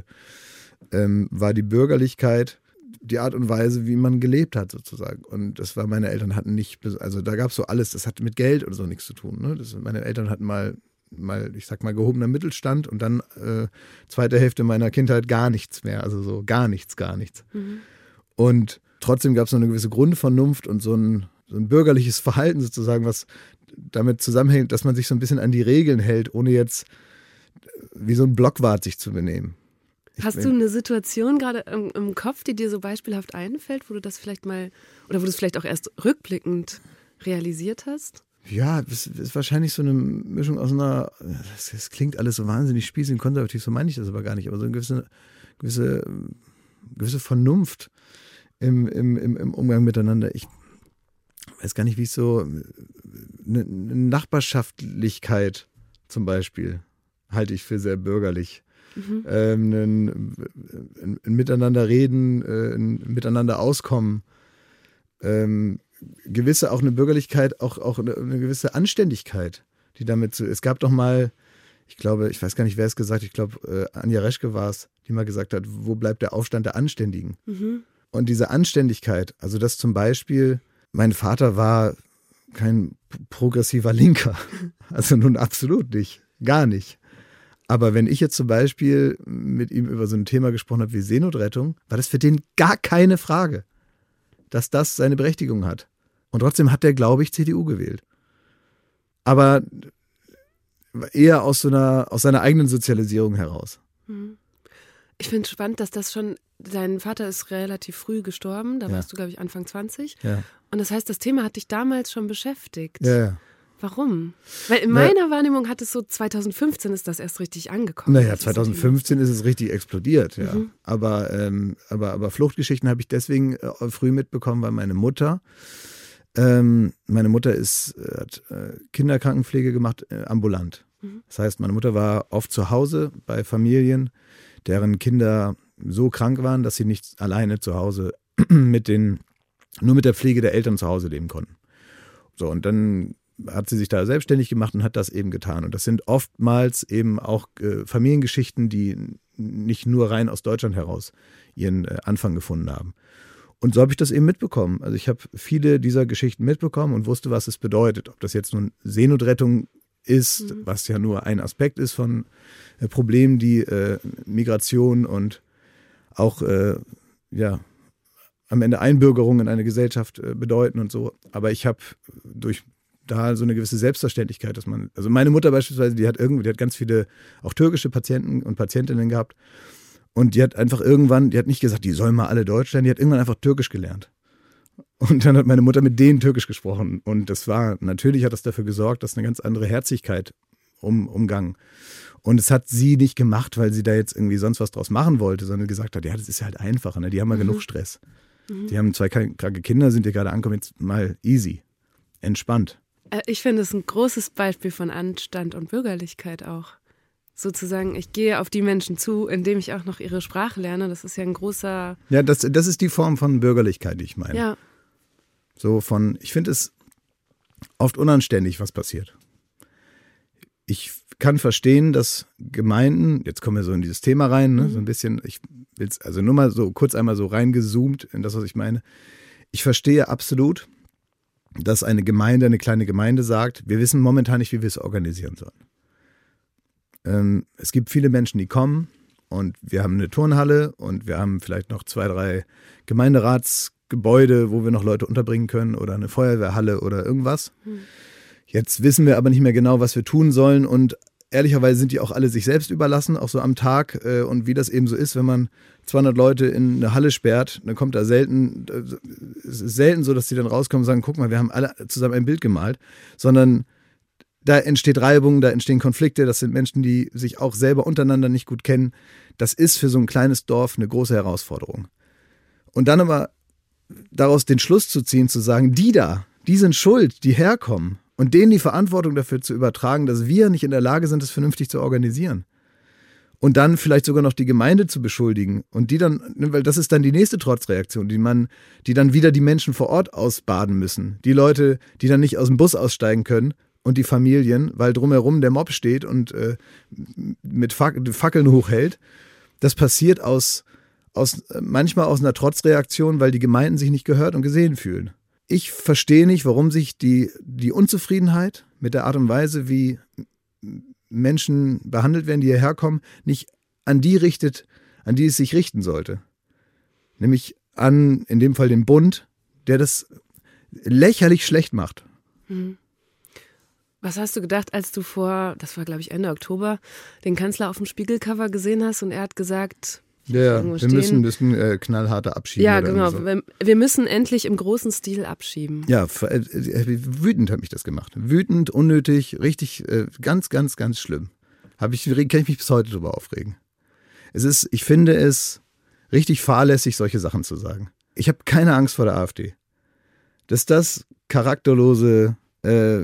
ähm, war die Bürgerlichkeit, die Art und Weise, wie man gelebt hat sozusagen. Und das war, meine Eltern hatten nicht, also da gab es so alles, das hat mit Geld oder so nichts zu tun. Ne? Das, meine Eltern hatten mal, mal, ich sag mal, gehobener Mittelstand und dann äh, zweite Hälfte meiner Kindheit gar nichts mehr, also so gar nichts, gar nichts. Mhm. Und trotzdem gab es noch eine gewisse Grundvernunft und so ein, so ein bürgerliches Verhalten sozusagen, was damit zusammenhängt, dass man sich so ein bisschen an die Regeln hält, ohne jetzt wie so ein Blockwart sich zu benehmen. Ich Hast du eine Situation gerade im, im Kopf, die dir so beispielhaft einfällt, wo du das vielleicht mal, oder wo du es vielleicht auch erst rückblickend realisiert hast? Ja, es ist wahrscheinlich so eine Mischung aus einer, das, das klingt alles so wahnsinnig spießig und konservativ, so meine ich das aber gar nicht, aber so eine gewisse, gewisse, gewisse Vernunft Im, im, im Umgang miteinander. Ich weiß gar nicht, wie ich so eine Nachbarschaftlichkeit zum Beispiel halte ich für sehr bürgerlich. Mhm. Ähm, ein, ein, ein Miteinander reden, ein Miteinander auskommen, ähm, gewisse auch eine Bürgerlichkeit, auch, auch eine, eine gewisse Anständigkeit, die damit zu. Es gab doch mal, ich glaube, ich weiß gar nicht, wer es gesagt hat, ich glaube, äh, Anja Reschke war es, die mal gesagt hat, wo bleibt der Aufstand der Anständigen? Mhm. Und diese Anständigkeit, also dass zum Beispiel, mein Vater war kein progressiver Linker, also nun absolut nicht, gar nicht. Aber wenn ich jetzt zum Beispiel mit ihm über so ein Thema gesprochen habe wie Seenotrettung, war das für den gar keine Frage, dass das seine Berechtigung hat. Und trotzdem hat der, glaube ich, C D U gewählt. Aber eher aus so einer, aus seiner eigenen Sozialisierung heraus. Ich finde es spannend, dass das schon, dein Vater ist relativ früh gestorben, da ja. warst du, glaube ich, Anfang zwanzig. Ja. Und das heißt, das Thema hat dich damals schon beschäftigt. Ja, ja. Warum? Weil in meiner Na, Wahrnehmung hat es so, zweitausendfünfzehn ist das erst richtig angekommen. Naja, zweitausendfünfzehn ist es richtig explodiert, ja. Mhm. Aber, ähm, aber, aber Fluchtgeschichten habe ich deswegen äh, früh mitbekommen, weil meine Mutter, ähm, meine Mutter ist, äh, hat äh, Kinderkrankenpflege gemacht, äh, ambulant. Mhm. Das heißt, meine Mutter war oft zu Hause bei Familien, deren Kinder so krank waren, dass sie nicht alleine zu Hause mit den, nur mit der Pflege der Eltern zu Hause leben konnten. So, und dann hat sie sich da selbstständig gemacht und hat das eben getan. Und das sind oftmals eben auch äh, Familiengeschichten, die nicht nur rein aus Deutschland heraus ihren äh, Anfang gefunden haben. Und so habe ich das eben mitbekommen. Also ich habe viele dieser Geschichten mitbekommen und wusste, was es bedeutet. Ob das jetzt nun Seenotrettung ist, mhm. was ja nur ein Aspekt ist von äh, Problemen, die äh, Migration und auch äh, ja, am Ende Einbürgerung in eine Gesellschaft äh, bedeuten und so. Aber ich habe durch da so eine gewisse Selbstverständlichkeit, dass man, also meine Mutter beispielsweise, die hat irgendwie, die hat ganz viele auch türkische Patienten und Patientinnen gehabt und die hat einfach irgendwann, die hat nicht gesagt, die sollen mal alle Deutsch lernen, die hat irgendwann einfach Türkisch gelernt. Und dann hat meine Mutter mit denen Türkisch gesprochen und das war, natürlich hat das dafür gesorgt, dass eine ganz andere Herzlichkeit um, umgang. Und es hat sie nicht gemacht, weil sie da jetzt irgendwie sonst was draus machen wollte, sondern gesagt hat, ja, das ist halt einfacher, ne? Die haben ja mhm. genug Stress. Mhm. Die haben zwei kranke Kinder, sind hier gerade angekommen, jetzt mal easy, entspannt. Ich finde es ein großes Beispiel von Anstand und Bürgerlichkeit auch. Sozusagen, ich gehe auf die Menschen zu, indem ich auch noch ihre Sprache lerne. Das ist ja ein großer... Ja, das, das ist die Form von Bürgerlichkeit, die ich meine. Ja. So von, ich finde es oft unanständig, was passiert. Ich kann verstehen, dass Gemeinden, jetzt kommen wir so in dieses Thema rein, ne, so ein bisschen, ich will es also nur mal so kurz einmal so reingezoomt in das, was ich meine. Ich verstehe absolut, dass eine Gemeinde, eine kleine Gemeinde sagt, wir wissen momentan nicht, wie wir es organisieren sollen. Ähm, es gibt viele Menschen, die kommen und wir haben eine Turnhalle und wir haben vielleicht noch zwei, drei Gemeinderatsgebäude, wo wir noch Leute unterbringen können oder eine Feuerwehrhalle oder irgendwas. Hm. Jetzt wissen wir aber nicht mehr genau, was wir tun sollen und ehrlicherweise sind die auch alle sich selbst überlassen, auch so am Tag äh, und wie das eben so ist, wenn man zweihundert Leute in eine Halle sperrt, dann kommt da selten, es ist selten so, dass die dann rauskommen und sagen, guck mal, wir haben alle zusammen ein Bild gemalt, sondern da entsteht Reibung, da entstehen Konflikte, das sind Menschen, die sich auch selber untereinander nicht gut kennen. Das ist für so ein kleines Dorf eine große Herausforderung. Und dann aber daraus den Schluss zu ziehen, zu sagen, die da, die sind schuld, die herkommen und denen die Verantwortung dafür zu übertragen, dass wir nicht in der Lage sind, das vernünftig zu organisieren. Und dann vielleicht sogar noch die Gemeinde zu beschuldigen und die dann, weil das ist dann die nächste Trotzreaktion, die man, die dann wieder die Menschen vor Ort ausbaden müssen. Die Leute, die dann nicht aus dem Bus aussteigen können und die Familien, weil drumherum der Mob steht und äh, mit Fackeln hochhält. Das passiert aus, aus manchmal aus einer Trotzreaktion, weil die Gemeinden sich nicht gehört und gesehen fühlen. Ich verstehe nicht, warum sich die, die Unzufriedenheit mit der Art und Weise, wie Menschen behandelt werden, die hierher kommen, nicht an die richtet, an die es sich richten sollte. Nämlich an, in dem Fall den Bund, der das lächerlich schlecht macht. Mhm. Was hast du gedacht, als du vor, das war glaube ich Ende Oktober, den Kanzler auf dem Spiegelcover gesehen hast und er hat gesagt, ja, wir stehen, müssen, müssen äh, knallharte abschieben. Ja, genau. So. Wir, wir müssen endlich im großen Stil abschieben. Ja, äh, wütend hat mich das gemacht. Wütend, unnötig, richtig, äh, ganz, ganz, ganz schlimm. Hab ich, kann ich mich bis heute darüber aufregen. Es ist, ich finde es richtig fahrlässig, solche Sachen zu sagen. Ich habe keine Angst vor der AfD. Dass das charakterlose, äh,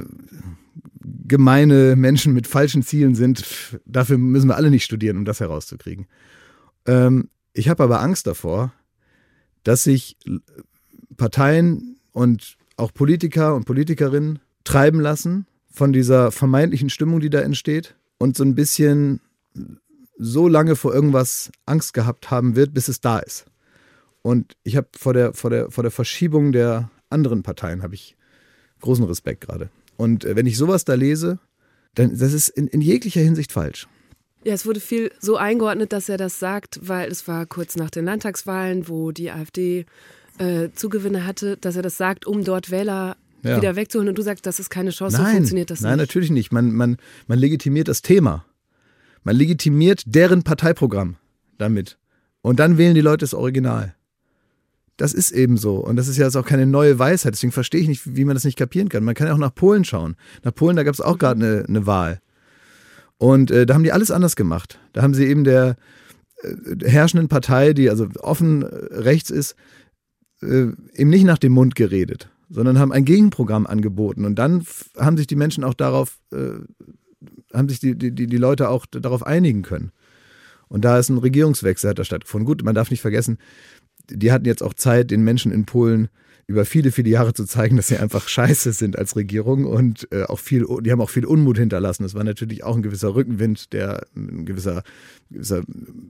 gemeine Menschen mit falschen Zielen sind, dafür müssen wir alle nicht studieren, um das herauszukriegen. Ähm, ich habe aber Angst davor, dass sich Parteien und auch Politiker und Politikerinnen treiben lassen von dieser vermeintlichen Stimmung, die da entsteht und so ein bisschen so lange vor irgendwas Angst gehabt haben wird, bis es da ist. Und ich habe vor der, vor der, vor der Verschiebung der anderen Parteien habe ich großen Respekt gerade. Und wenn ich sowas da lese, dann das ist in, in jeglicher Hinsicht falsch. Ja, es wurde viel so eingeordnet, dass er das sagt, weil es war kurz nach den Landtagswahlen, wo die AfD äh, Zugewinne hatte, dass er das sagt, um dort Wähler ja. wieder wegzuholen. Und du sagst, das ist keine Chance, nein, so funktioniert das nein, nicht. Nein, natürlich nicht. Man, man, man legitimiert das Thema. Man legitimiert deren Parteiprogramm damit. Und dann wählen die Leute das Original. Das ist eben so. Und das ist ja jetzt auch keine neue Weisheit. Deswegen verstehe ich nicht, wie man das nicht kapieren kann. Man kann ja auch nach Polen schauen. Nach Polen, da gab es auch gerade eine, eine Wahl. Und äh, da haben die alles anders gemacht. Da haben sie eben der äh, herrschenden Partei, die also offen äh, rechts ist, äh, eben nicht nach dem Mund geredet, sondern haben ein Gegenprogramm angeboten. Und dann f- haben sich die Menschen auch darauf, äh, haben sich die, die, die Leute auch darauf einigen können. Und da ist ein Regierungswechsel, hat da stattgefunden. Gut, man darf nicht vergessen, die hatten jetzt auch Zeit, den Menschen in Polen über viele, viele Jahre zu zeigen, dass sie einfach scheiße sind als Regierung und äh, auch viel, die haben auch viel Unmut hinterlassen. Das war natürlich auch ein gewisser Rückenwind, der ein gewisser, gewisser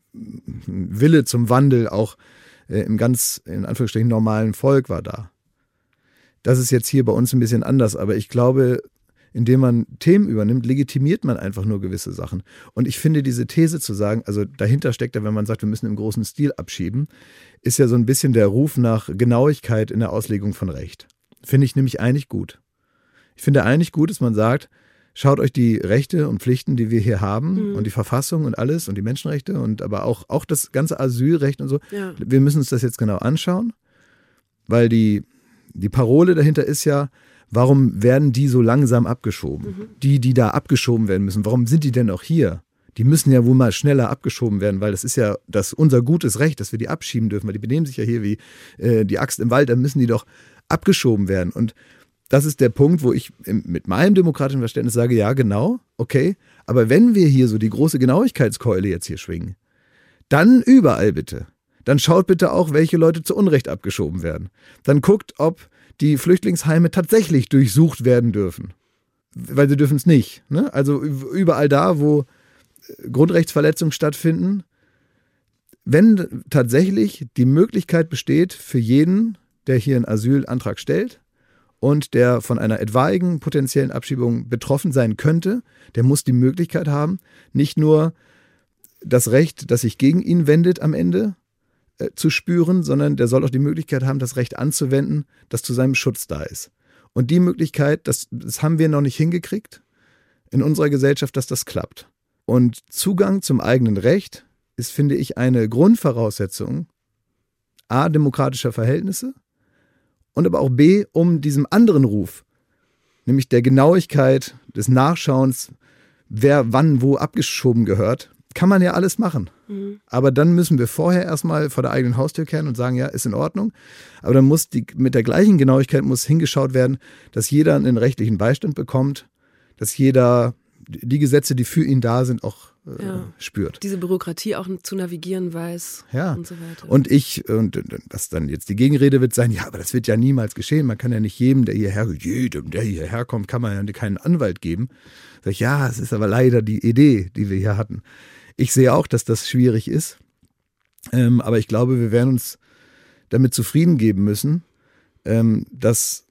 Wille zum Wandel auch äh, im ganz, in Anführungsstrichen, normalen Volk war da. Das ist jetzt hier bei uns ein bisschen anders, aber ich glaube, indem man Themen übernimmt, legitimiert man einfach nur gewisse Sachen. Und ich finde diese These zu sagen, also dahinter steckt ja, wenn man sagt, wir müssen im großen Stil abschieben, ist ja so ein bisschen der Ruf nach Genauigkeit in der Auslegung von Recht. Finde ich nämlich eigentlich gut. Ich finde eigentlich gut, dass man sagt, schaut euch die Rechte und Pflichten, die wir hier haben mhm. und die Verfassung und alles und die Menschenrechte und aber auch, auch das ganze Asylrecht und so. Ja. Wir müssen uns das jetzt genau anschauen, weil die, die Parole dahinter ist ja, warum werden die so langsam abgeschoben? Mhm. Die, die da abgeschoben werden müssen, warum sind die denn auch hier? Die müssen ja wohl mal schneller abgeschoben werden, weil das ist ja das unser gutes Recht, dass wir die abschieben dürfen, weil die benehmen sich ja hier wie äh, die Axt im Wald, dann müssen die doch abgeschoben werden. Und das ist der Punkt, wo ich mit meinem demokratischen Verständnis sage, ja genau, okay, aber wenn wir hier so die große Genauigkeitskeule jetzt hier schwingen, dann überall bitte. Dann schaut bitte auch, welche Leute zu Unrecht abgeschoben werden. Dann guckt, ob die Flüchtlingsheime tatsächlich durchsucht werden dürfen. Weil sie dürfen es nicht. Ne? Also überall da, wo Grundrechtsverletzungen stattfinden, wenn tatsächlich die Möglichkeit besteht für jeden, der hier einen Asylantrag stellt und der von einer etwaigen potenziellen Abschiebung betroffen sein könnte, der muss die Möglichkeit haben, nicht nur das Recht, das sich gegen ihn wendet am Ende, äh, zu spüren, sondern der soll auch die Möglichkeit haben, das Recht anzuwenden, das zu seinem Schutz da ist. Und die Möglichkeit, das, das haben wir noch nicht hingekriegt in unserer Gesellschaft, dass das klappt. Und Zugang zum eigenen Recht ist, finde ich, eine Grundvoraussetzung a. demokratischer Verhältnisse und aber auch b. um diesem anderen Ruf, nämlich der Genauigkeit des Nachschauens, wer wann wo abgeschoben gehört, kann man ja alles machen. Mhm. Aber dann müssen wir vorher erstmal vor der eigenen Haustür kehren und sagen, ja, ist in Ordnung. Aber dann muss die, mit der gleichen Genauigkeit muss hingeschaut werden, dass jeder einen rechtlichen Beistand bekommt, dass jeder die Gesetze, die für ihn da sind, auch äh, ja. spürt. Diese Bürokratie auch zu navigieren weiß ja. und so weiter. Und ich, und was dann jetzt die Gegenrede wird sein, ja, aber das wird ja niemals geschehen. Man kann ja nicht jedem, der hierher, jedem, der hierher kommt, kann man ja keinen Anwalt geben. Sag ich, ja, es ist aber leider die Idee, die wir hier hatten. Ich sehe auch, dass das schwierig ist. Ähm, aber ich glaube, wir werden uns damit zufrieden geben müssen, ähm, dass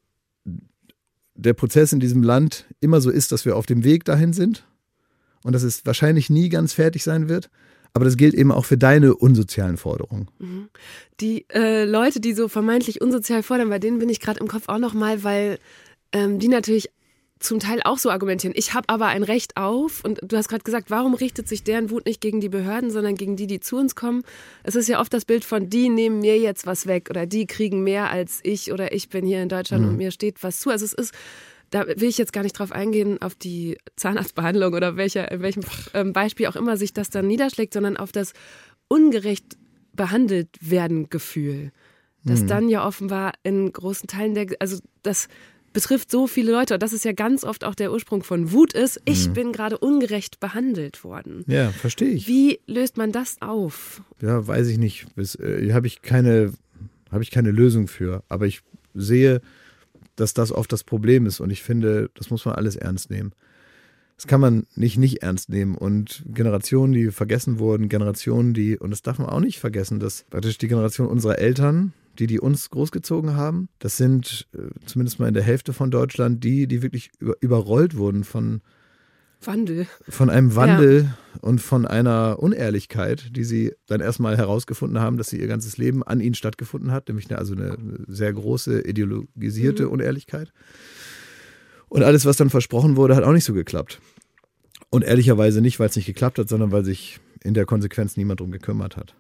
der Prozess in diesem Land immer so ist, dass wir auf dem Weg dahin sind und dass es wahrscheinlich nie ganz fertig sein wird. Aber das gilt eben auch für deine unsozialen Forderungen. Die äh, Leute, die so vermeintlich unsozial fordern, bei denen bin ich gerade im Kopf auch nochmal, weil ähm, die natürlich zum Teil auch so argumentieren. Ich habe aber ein Recht auf, und du hast gerade gesagt, warum richtet sich deren Wut nicht gegen die Behörden, sondern gegen die, die zu uns kommen? Es ist ja oft das Bild von, die nehmen mir jetzt was weg oder die kriegen mehr als ich oder ich bin hier in Deutschland mhm. und mir steht was zu. Also es ist, da will ich jetzt gar nicht drauf eingehen, auf die Zahnarztbehandlung oder welcher, in welchem ähm, Beispiel auch immer sich das dann niederschlägt, sondern auf das ungerecht behandelt werden Gefühl. Das mhm. dann ja offenbar in großen Teilen der, also das betrifft so viele Leute. Und das ist ja ganz oft auch der Ursprung von Wut ist, ich mhm. bin gerade ungerecht behandelt worden. Ja, verstehe ich. Wie löst man das auf? Ja, weiß ich nicht. Äh, habe ich keine, habe ich keine Lösung für. Aber ich sehe, dass das oft das Problem ist. Und ich finde, das muss man alles ernst nehmen. Das kann man nicht nicht ernst nehmen. Und Generationen, die vergessen wurden, Generationen, die, und das darf man auch nicht vergessen, dass praktisch die Generation unserer Eltern, die, die uns großgezogen haben, das sind äh, zumindest mal in der Hälfte von Deutschland die, die wirklich über, überrollt wurden von Wandel. Von einem Wandel ja. und von einer Unehrlichkeit, die sie dann erstmal herausgefunden haben, dass sie ihr ganzes Leben an ihnen stattgefunden hat, nämlich eine, also eine sehr große ideologisierte mhm. Unehrlichkeit. Und alles, was dann versprochen wurde, hat auch nicht so geklappt. Und ehrlicherweise nicht, weil es nicht geklappt hat, sondern weil sich in der Konsequenz niemand drum gekümmert hat.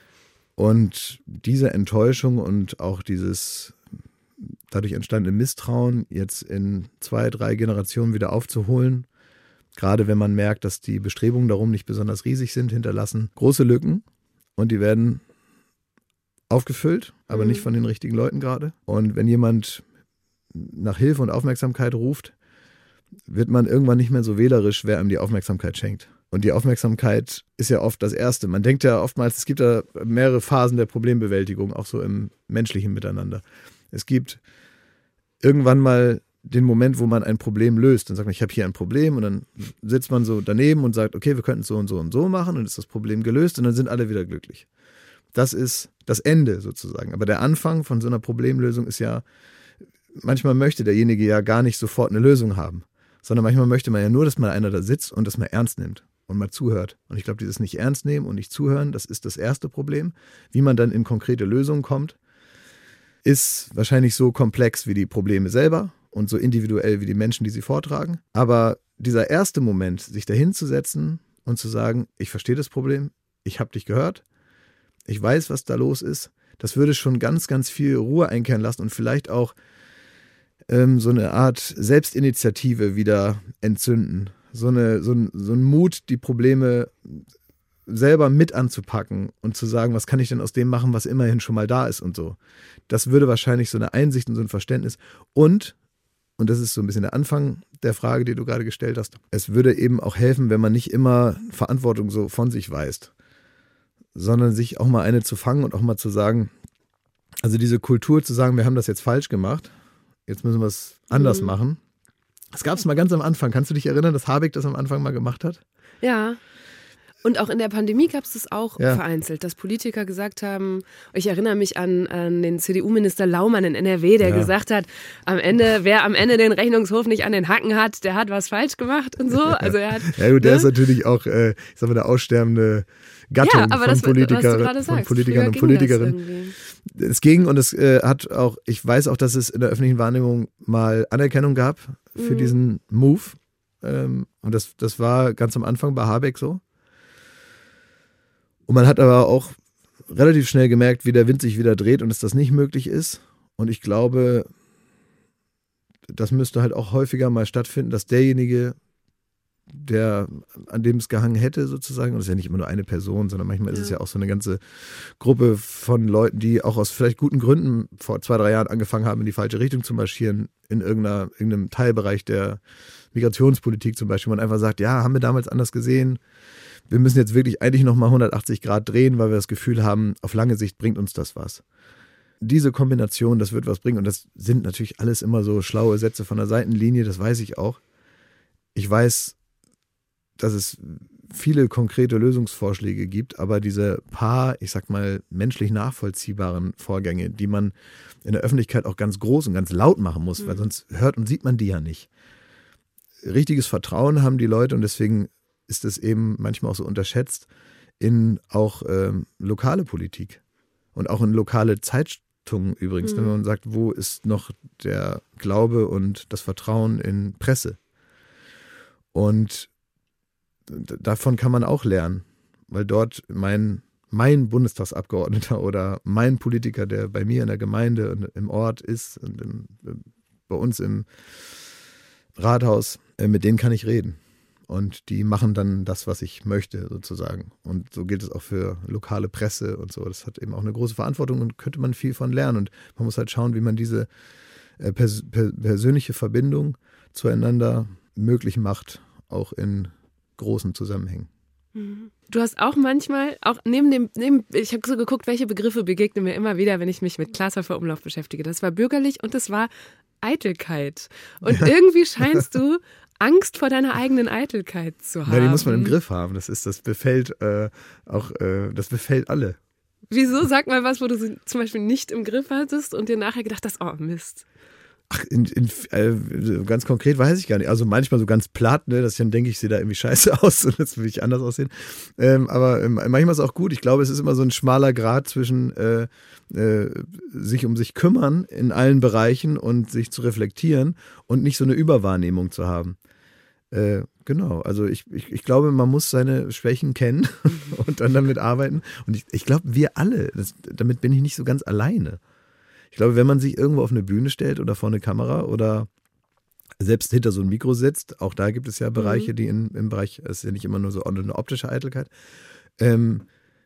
Und diese Enttäuschung und auch dieses dadurch entstandene Misstrauen jetzt in zwei, drei Generationen wieder aufzuholen, gerade wenn man merkt, dass die Bestrebungen darum nicht besonders riesig sind, hinterlassen große Lücken und die werden aufgefüllt, aber mhm. nicht von den richtigen Leuten gerade. Und wenn jemand nach Hilfe und Aufmerksamkeit ruft, wird man irgendwann nicht mehr so wählerisch, wer einem die Aufmerksamkeit schenkt. Und die Aufmerksamkeit ist ja oft das Erste. Man denkt ja oftmals, es gibt da mehrere Phasen der Problembewältigung, auch so im menschlichen Miteinander. Es gibt irgendwann mal den Moment, wo man ein Problem löst. Dann sagt man, ich habe hier ein Problem und dann sitzt man so daneben und sagt, okay, wir könnten es so und so und so machen und ist das Problem gelöst und dann sind alle wieder glücklich. Das ist das Ende sozusagen. Aber der Anfang von so einer Problemlösung ist ja, manchmal möchte derjenige ja gar nicht sofort eine Lösung haben, sondern manchmal möchte man ja nur, dass mal einer da sitzt und das mal ernst nimmt und mal zuhört. Und ich glaube, dieses nicht ernst nehmen und nicht zuhören, das ist das erste Problem. Wie man dann in konkrete Lösungen kommt, ist wahrscheinlich so komplex wie die Probleme selber und so individuell wie die Menschen, die sie vortragen. Aber dieser erste Moment, sich dahin zu setzen und zu sagen, ich verstehe das Problem, ich habe dich gehört, ich weiß, was da los ist, das würde schon ganz, ganz viel Ruhe einkehren lassen und vielleicht auch ähm, so eine Art Selbstinitiative wieder entzünden. So, eine, so, ein, so ein Mut, die Probleme selber mit anzupacken und zu sagen, was kann ich denn aus dem machen, was immerhin schon mal da ist und so. Das würde wahrscheinlich so eine Einsicht und so ein Verständnis und, und das ist so ein bisschen der Anfang der Frage, die du gerade gestellt hast, es würde eben auch helfen, wenn man nicht immer Verantwortung so von sich weist, sondern sich auch mal eine zu fangen und auch mal zu sagen, Also diese Kultur zu sagen, wir haben das jetzt falsch gemacht, jetzt müssen wir es anders mhm. machen. Das gab es mal ganz am Anfang. Kannst du dich erinnern, dass Habeck das am Anfang mal gemacht hat? Ja. Und auch in der Pandemie gab es das auch ja. vereinzelt, dass Politiker gesagt haben, ich erinnere mich an, an den C D U-Minister Laumann in N R W, der ja. gesagt hat, am Ende, wer am Ende den Rechnungshof nicht an den Hacken hat, der hat was falsch gemacht und so. Also er hat, ja gut, der ne? ist natürlich auch, äh, ich sag mal, der aussterbende Gattung ja, aber von, das, Politiker, was du von sagst, Politikern und Politikerinnen. Es ging und es äh, hat auch, ich weiß auch, dass es in der öffentlichen Wahrnehmung mal Anerkennung gab für mhm. diesen Move. Ähm, und das, das war ganz am Anfang bei Habeck so. Und man hat aber auch relativ schnell gemerkt, wie der Wind sich wieder dreht und dass das nicht möglich ist. Und ich glaube, das müsste halt auch häufiger mal stattfinden, dass derjenige, der an dem es gehangen hätte sozusagen, und das ist ja nicht immer nur eine Person, sondern manchmal ja. ist es ja auch so eine ganze Gruppe von Leuten, die auch aus vielleicht guten Gründen vor zwei, drei Jahren angefangen haben, in die falsche Richtung zu marschieren, in irgendeiner, irgendeinem Teilbereich der Migrationspolitik zum Beispiel, wo man einfach sagt, ja, haben wir damals anders gesehen, wir müssen jetzt wirklich eigentlich nochmal hundertachtzig Grad drehen, weil wir das Gefühl haben, auf lange Sicht bringt uns das was. Diese Kombination, das wird was bringen. Und das sind natürlich alles immer so schlaue Sätze von der Seitenlinie, das weiß ich auch. Ich weiß, dass es viele konkrete Lösungsvorschläge gibt, aber diese paar, ich sag mal, menschlich nachvollziehbaren Vorgänge, die man in der Öffentlichkeit auch ganz groß und ganz laut machen muss, mhm. weil sonst hört und sieht man die ja nicht. Richtiges Vertrauen haben die Leute und deswegen ist es eben manchmal auch so unterschätzt in auch ähm, lokale Politik und auch in lokale Zeitungen übrigens, mhm. wenn man sagt, wo ist noch der Glaube und das Vertrauen in Presse? Und davon kann man auch lernen, weil dort mein, mein Bundestagsabgeordneter oder mein Politiker, der bei mir in der Gemeinde und im Ort ist und im, bei uns im Rathaus, äh, mit denen kann ich reden. Und die machen dann das, was ich möchte, sozusagen. Und so gilt es auch für lokale Presse und so. Das hat eben auch eine große Verantwortung und könnte man viel von lernen. Und man muss halt schauen, wie man diese äh, pers- per- persönliche Verbindung zueinander möglich macht, auch in großen Zusammenhängen. Du hast auch manchmal, auch neben dem, neben, ich habe so geguckt, welche Begriffe begegnen mir immer wieder, wenn ich mich mit Glashäufer-Umlauf beschäftige. Das war bürgerlich und das war Eitelkeit. Und ja. irgendwie scheinst du Angst vor deiner eigenen Eitelkeit zu haben. Ja, die muss man im Griff haben. Das ist, das befällt äh, auch, äh, das befällt alle. Wieso? Sag mal was, wo du sie zum Beispiel nicht im Griff hattest und dir nachher gedacht hast, oh Mist. Ach, in, in, äh, ganz konkret weiß ich gar nicht. Also manchmal so ganz platt, ne, dass ich dann denke, ich sehe da irgendwie scheiße aus und jetzt will ich anders aussehen. Ähm, aber ähm, manchmal ist es auch gut. Ich glaube, es ist immer so ein schmaler Grat zwischen äh, äh, sich um sich kümmern in allen Bereichen und sich zu reflektieren und nicht so eine Überwahrnehmung zu haben. Äh, genau, also ich, ich, ich glaube, man muss seine Schwächen kennen und dann damit arbeiten. Und ich, ich glaube, wir alle, das, damit bin ich nicht so ganz alleine. Ich glaube, wenn man sich irgendwo auf eine Bühne stellt oder vor eine Kamera oder selbst hinter so ein Mikro sitzt, auch da gibt es ja Bereiche, die in, im Bereich, es ist ja nicht immer nur so eine optische Eitelkeit, ähm,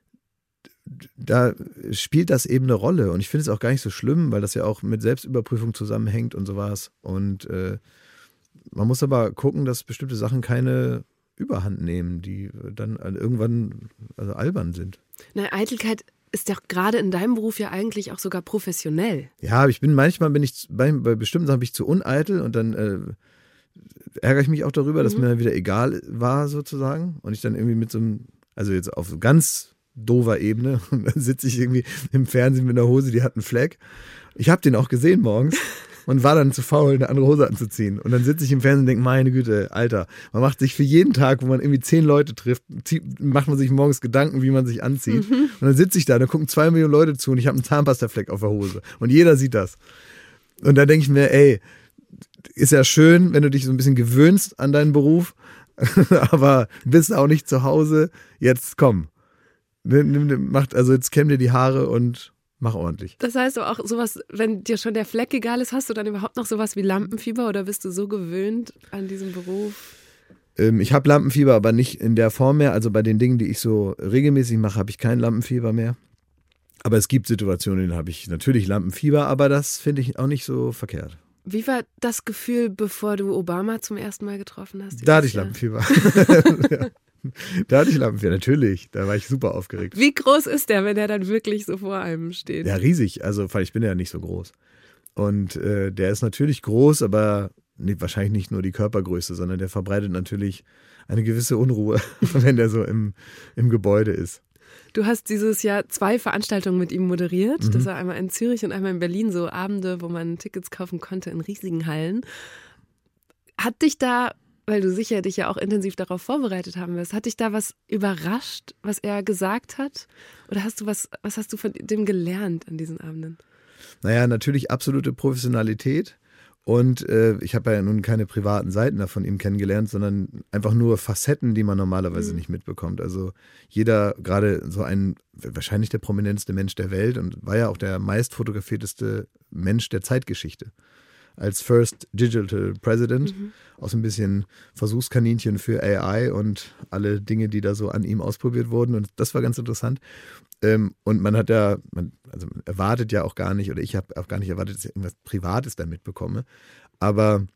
da spielt das eben eine Rolle. Und ich finde es auch gar nicht so schlimm, weil das ja auch mit Selbstüberprüfung zusammenhängt und sowas. Und äh, man muss aber gucken, dass bestimmte Sachen keine Überhand nehmen, die dann irgendwann also albern sind. Na, Eitelkeit ist ja gerade in deinem Beruf ja eigentlich auch sogar professionell. Ja, ich bin manchmal bin ich bei, bei bestimmten Sachen bin ich zu uneitel und dann äh, ärgere ich mich auch darüber, mhm. dass mir dann wieder egal war sozusagen und ich dann irgendwie mit so einem, also jetzt auf so ganz doofer Ebene, und dann sitze ich irgendwie im Fernsehen mit einer Hose, die hat einen Fleck. Ich habe den auch gesehen morgens. Und war dann zu faul, eine andere Hose anzuziehen. Und dann sitze ich im Fernsehen und denke, meine Güte, Alter, man macht sich für jeden Tag, wo man irgendwie zehn Leute trifft, macht man sich morgens Gedanken, wie man sich anzieht. Mhm. Und dann sitze ich da, da gucken zwei Millionen Leute zu und ich habe einen Zahnpastafleck auf der Hose. Und jeder sieht das. Und dann denke ich mir, ey, ist ja schön, wenn du dich so ein bisschen gewöhnst an deinen Beruf, aber bist auch nicht zu Hause, jetzt komm. Macht, also jetzt kämm dir die Haare und mach ordentlich. Das heißt aber auch sowas, wenn dir schon der Fleck egal ist, hast du dann überhaupt noch sowas wie Lampenfieber oder bist du so gewöhnt an diesem Beruf? Ähm, ich habe Lampenfieber, aber nicht in der Form mehr. Also bei den Dingen, die ich so regelmäßig mache, habe ich kein Lampenfieber mehr. Aber es gibt Situationen, in denen habe ich natürlich Lampenfieber, aber das finde ich auch nicht so verkehrt. Wie war das Gefühl, bevor du Obama zum ersten Mal getroffen hast? Da hatte ich Lampenfieber. Ja. Da hatte ich Lampenfieber, natürlich. Da war ich super aufgeregt. Wie groß ist der, wenn der dann wirklich so vor einem steht? Ja, riesig. Also, weil ich bin ja nicht so groß. Und äh, der ist natürlich groß, aber nee, wahrscheinlich nicht nur die Körpergröße, sondern der verbreitet natürlich eine gewisse Unruhe, wenn der so im, im Gebäude ist. Du hast dieses Jahr zwei Veranstaltungen mit ihm moderiert. Mhm. Das war einmal in Zürich und einmal in Berlin, so Abende, wo man Tickets kaufen konnte in riesigen Hallen. Hat dich da, weil du sicher dich ja auch intensiv darauf vorbereitet haben wirst, hat dich da was überrascht, was er gesagt hat? Oder hast du was, was hast du von dem gelernt an diesen Abenden? Naja, natürlich absolute Professionalität. Und äh, ich habe ja nun keine privaten Seiten da von ihm kennengelernt, sondern einfach nur Facetten, die man normalerweise mhm. nicht mitbekommt. Also jeder, gerade so ein, wahrscheinlich der prominenteste Mensch der Welt und war ja auch der meist fotografierteste Mensch der Zeitgeschichte. Als First Digital President, mhm. auch so ein bisschen Versuchskaninchen für A I und alle Dinge, die da so an ihm ausprobiert wurden. Und das war ganz interessant. Ähm, und man hat ja, man, also man erwartet ja auch gar nicht, oder ich habe auch gar nicht erwartet, dass ich irgendwas Privates da mitbekomme. Aber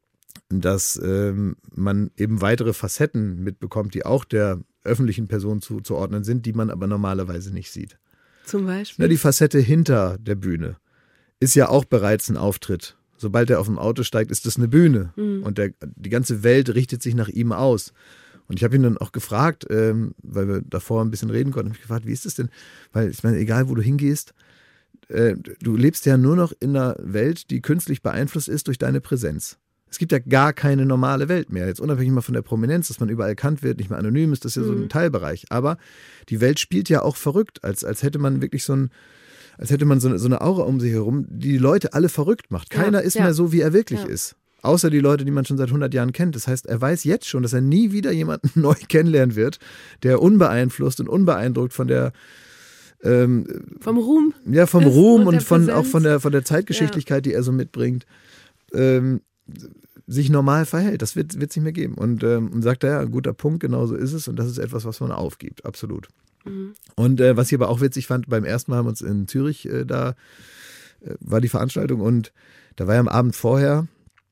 dass ähm, man eben weitere Facetten mitbekommt, die auch der öffentlichen Person zuzuordnen sind, die man aber normalerweise nicht sieht. Zum Beispiel? Na, die Facette hinter der Bühne ist ja auch bereits ein Auftritt. Sobald er auf dem Auto steigt, ist das eine Bühne. Mhm. Und der, die ganze Welt richtet sich nach ihm aus. Und ich habe ihn dann auch gefragt, ähm, weil wir davor ein bisschen reden konnten, habe ich gefragt, wie ist das denn? Weil ich meine, egal wo du hingehst, äh, du lebst ja nur noch in einer Welt, die künstlich beeinflusst ist durch deine Präsenz. Es gibt ja gar keine normale Welt mehr. Jetzt unabhängig mal von der Prominenz, dass man überall erkannt wird, nicht mehr anonym ist, das ist ja so ein Teilbereich. Aber die Welt spielt ja auch verrückt, als, als hätte man wirklich so ein als hätte man so eine, so eine Aura um sich herum, die die Leute alle verrückt macht. Keiner ja, ist ja. mehr so, wie er wirklich ja. ist. Außer die Leute, die man schon seit hundert Jahren kennt. Das heißt, er weiß jetzt schon, dass er nie wieder jemanden neu kennenlernen wird, der unbeeinflusst und unbeeindruckt von der ähm, vom Ruhm. Ja, vom Ruhm und, und von, auch von der, von der Zeitgeschichtlichkeit, ja. die er so mitbringt, ähm, sich normal verhält. Das wird es nicht mehr geben. Und, ähm, und sagt er, ja, ein guter Punkt, genau so ist es. Und das ist etwas, was man aufgibt. Absolut. Mhm. Und äh, was ich aber auch witzig fand, beim ersten Mal haben wir uns in Zürich, äh, da äh, war die Veranstaltung und da war er am Abend vorher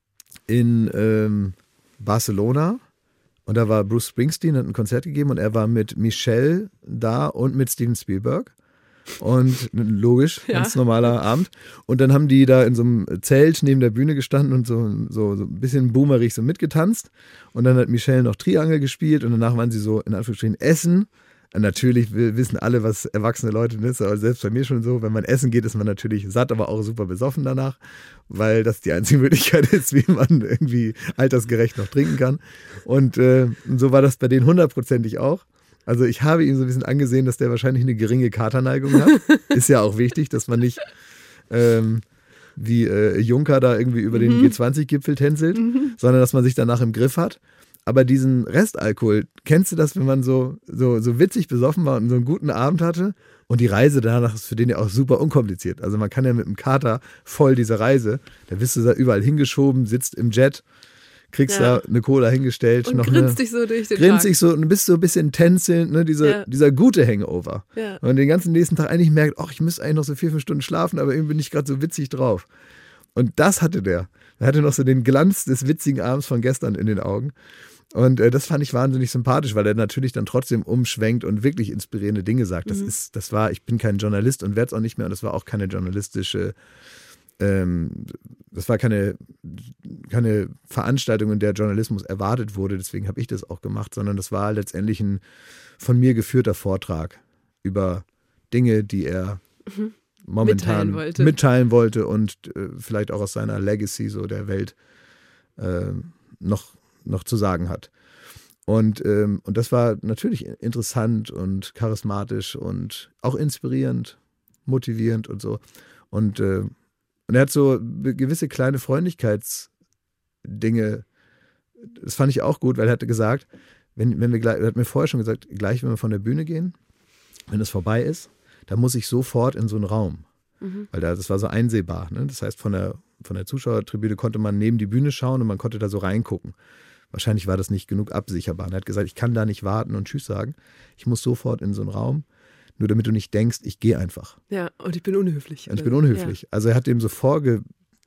in ähm, Barcelona und da war Bruce Springsteen, hat ein Konzert gegeben und er war mit Michelle da und mit Steven Spielberg. Und logisch, ja. ganz normaler Abend. Und dann haben die da in so einem Zelt neben der Bühne gestanden und so, so, so ein bisschen boomerig so mitgetanzt. Und dann hat Michelle noch Triangel gespielt und danach waren sie so in Anführungsstrichen essen. Natürlich wissen alle, was erwachsene Leute ist, aber selbst bei mir schon so, wenn man essen geht, ist man natürlich satt, aber auch super besoffen danach, weil das die einzige Möglichkeit ist, wie man irgendwie altersgerecht noch trinken kann. Und äh, so war das bei denen hundertprozentig auch. Also ich habe ihm so ein bisschen angesehen, dass der wahrscheinlich eine geringe Katerneigung hat. Ist ja auch wichtig, dass man nicht ähm, wie äh, Juncker da irgendwie über den mhm. G zwanzig-Gipfel tänzelt, mhm. sondern dass man sich danach im Griff hat. Aber diesen Restalkohol, kennst du das, wenn man so, so, so witzig besoffen war und so einen guten Abend hatte? Und die Reise danach ist für den ja auch super unkompliziert. Also man kann ja mit dem Kater voll diese Reise, da bist du da überall hingeschoben, sitzt im Jet, kriegst ja. da eine Cola hingestellt. Und noch grinst eine, dich so durch den grinst Tag. dich so und bist so ein bisschen tänzelnd, ne, diese, ja. dieser gute Hangover. Ja. Und den ganzen nächsten Tag eigentlich merkt, ach, ich müsste eigentlich noch so vier, fünf Stunden schlafen, aber irgendwie bin ich gerade so witzig drauf. Und das hatte der. Er hatte noch so den Glanz des witzigen Abends von gestern in den Augen. Und äh, das fand ich wahnsinnig sympathisch, weil er natürlich dann trotzdem umschwenkt und wirklich inspirierende Dinge sagt. Das Mhm. ist, das war, ich bin kein Journalist und werde es auch nicht mehr. Und das war auch keine journalistische, ähm, das war keine, keine Veranstaltung, in der Journalismus erwartet wurde. Deswegen habe ich das auch gemacht, sondern das war letztendlich ein von mir geführter Vortrag über Dinge, die er Mhm. momentan Mitteilen wollte. mitteilen wollte und äh, vielleicht auch aus seiner Legacy so der Welt äh, noch noch zu sagen hat. Und, ähm, und das war natürlich interessant und charismatisch und auch inspirierend, motivierend und so. Und, äh, und er hat so gewisse kleine Freundlichkeitsdinge, das fand ich auch gut, weil er hatte gesagt, wenn, wenn wir gleich, er hat mir vorher schon gesagt, gleich wenn wir von der Bühne gehen, wenn es vorbei ist, dann muss ich sofort in so einen Raum. Mhm. Weil da, das war so einsehbar. Ne? Das heißt, von der, von der Zuschauertribüne konnte man neben die Bühne schauen und man konnte da so reingucken. Wahrscheinlich war das nicht genug absicherbar. Und er hat gesagt, ich kann da nicht warten und Tschüss sagen. Ich muss sofort in so einen Raum, nur damit du nicht denkst, ich gehe einfach. Ja, und ich bin unhöflich. Und ich bin unhöflich. Ja. Also er hat dem so vorge,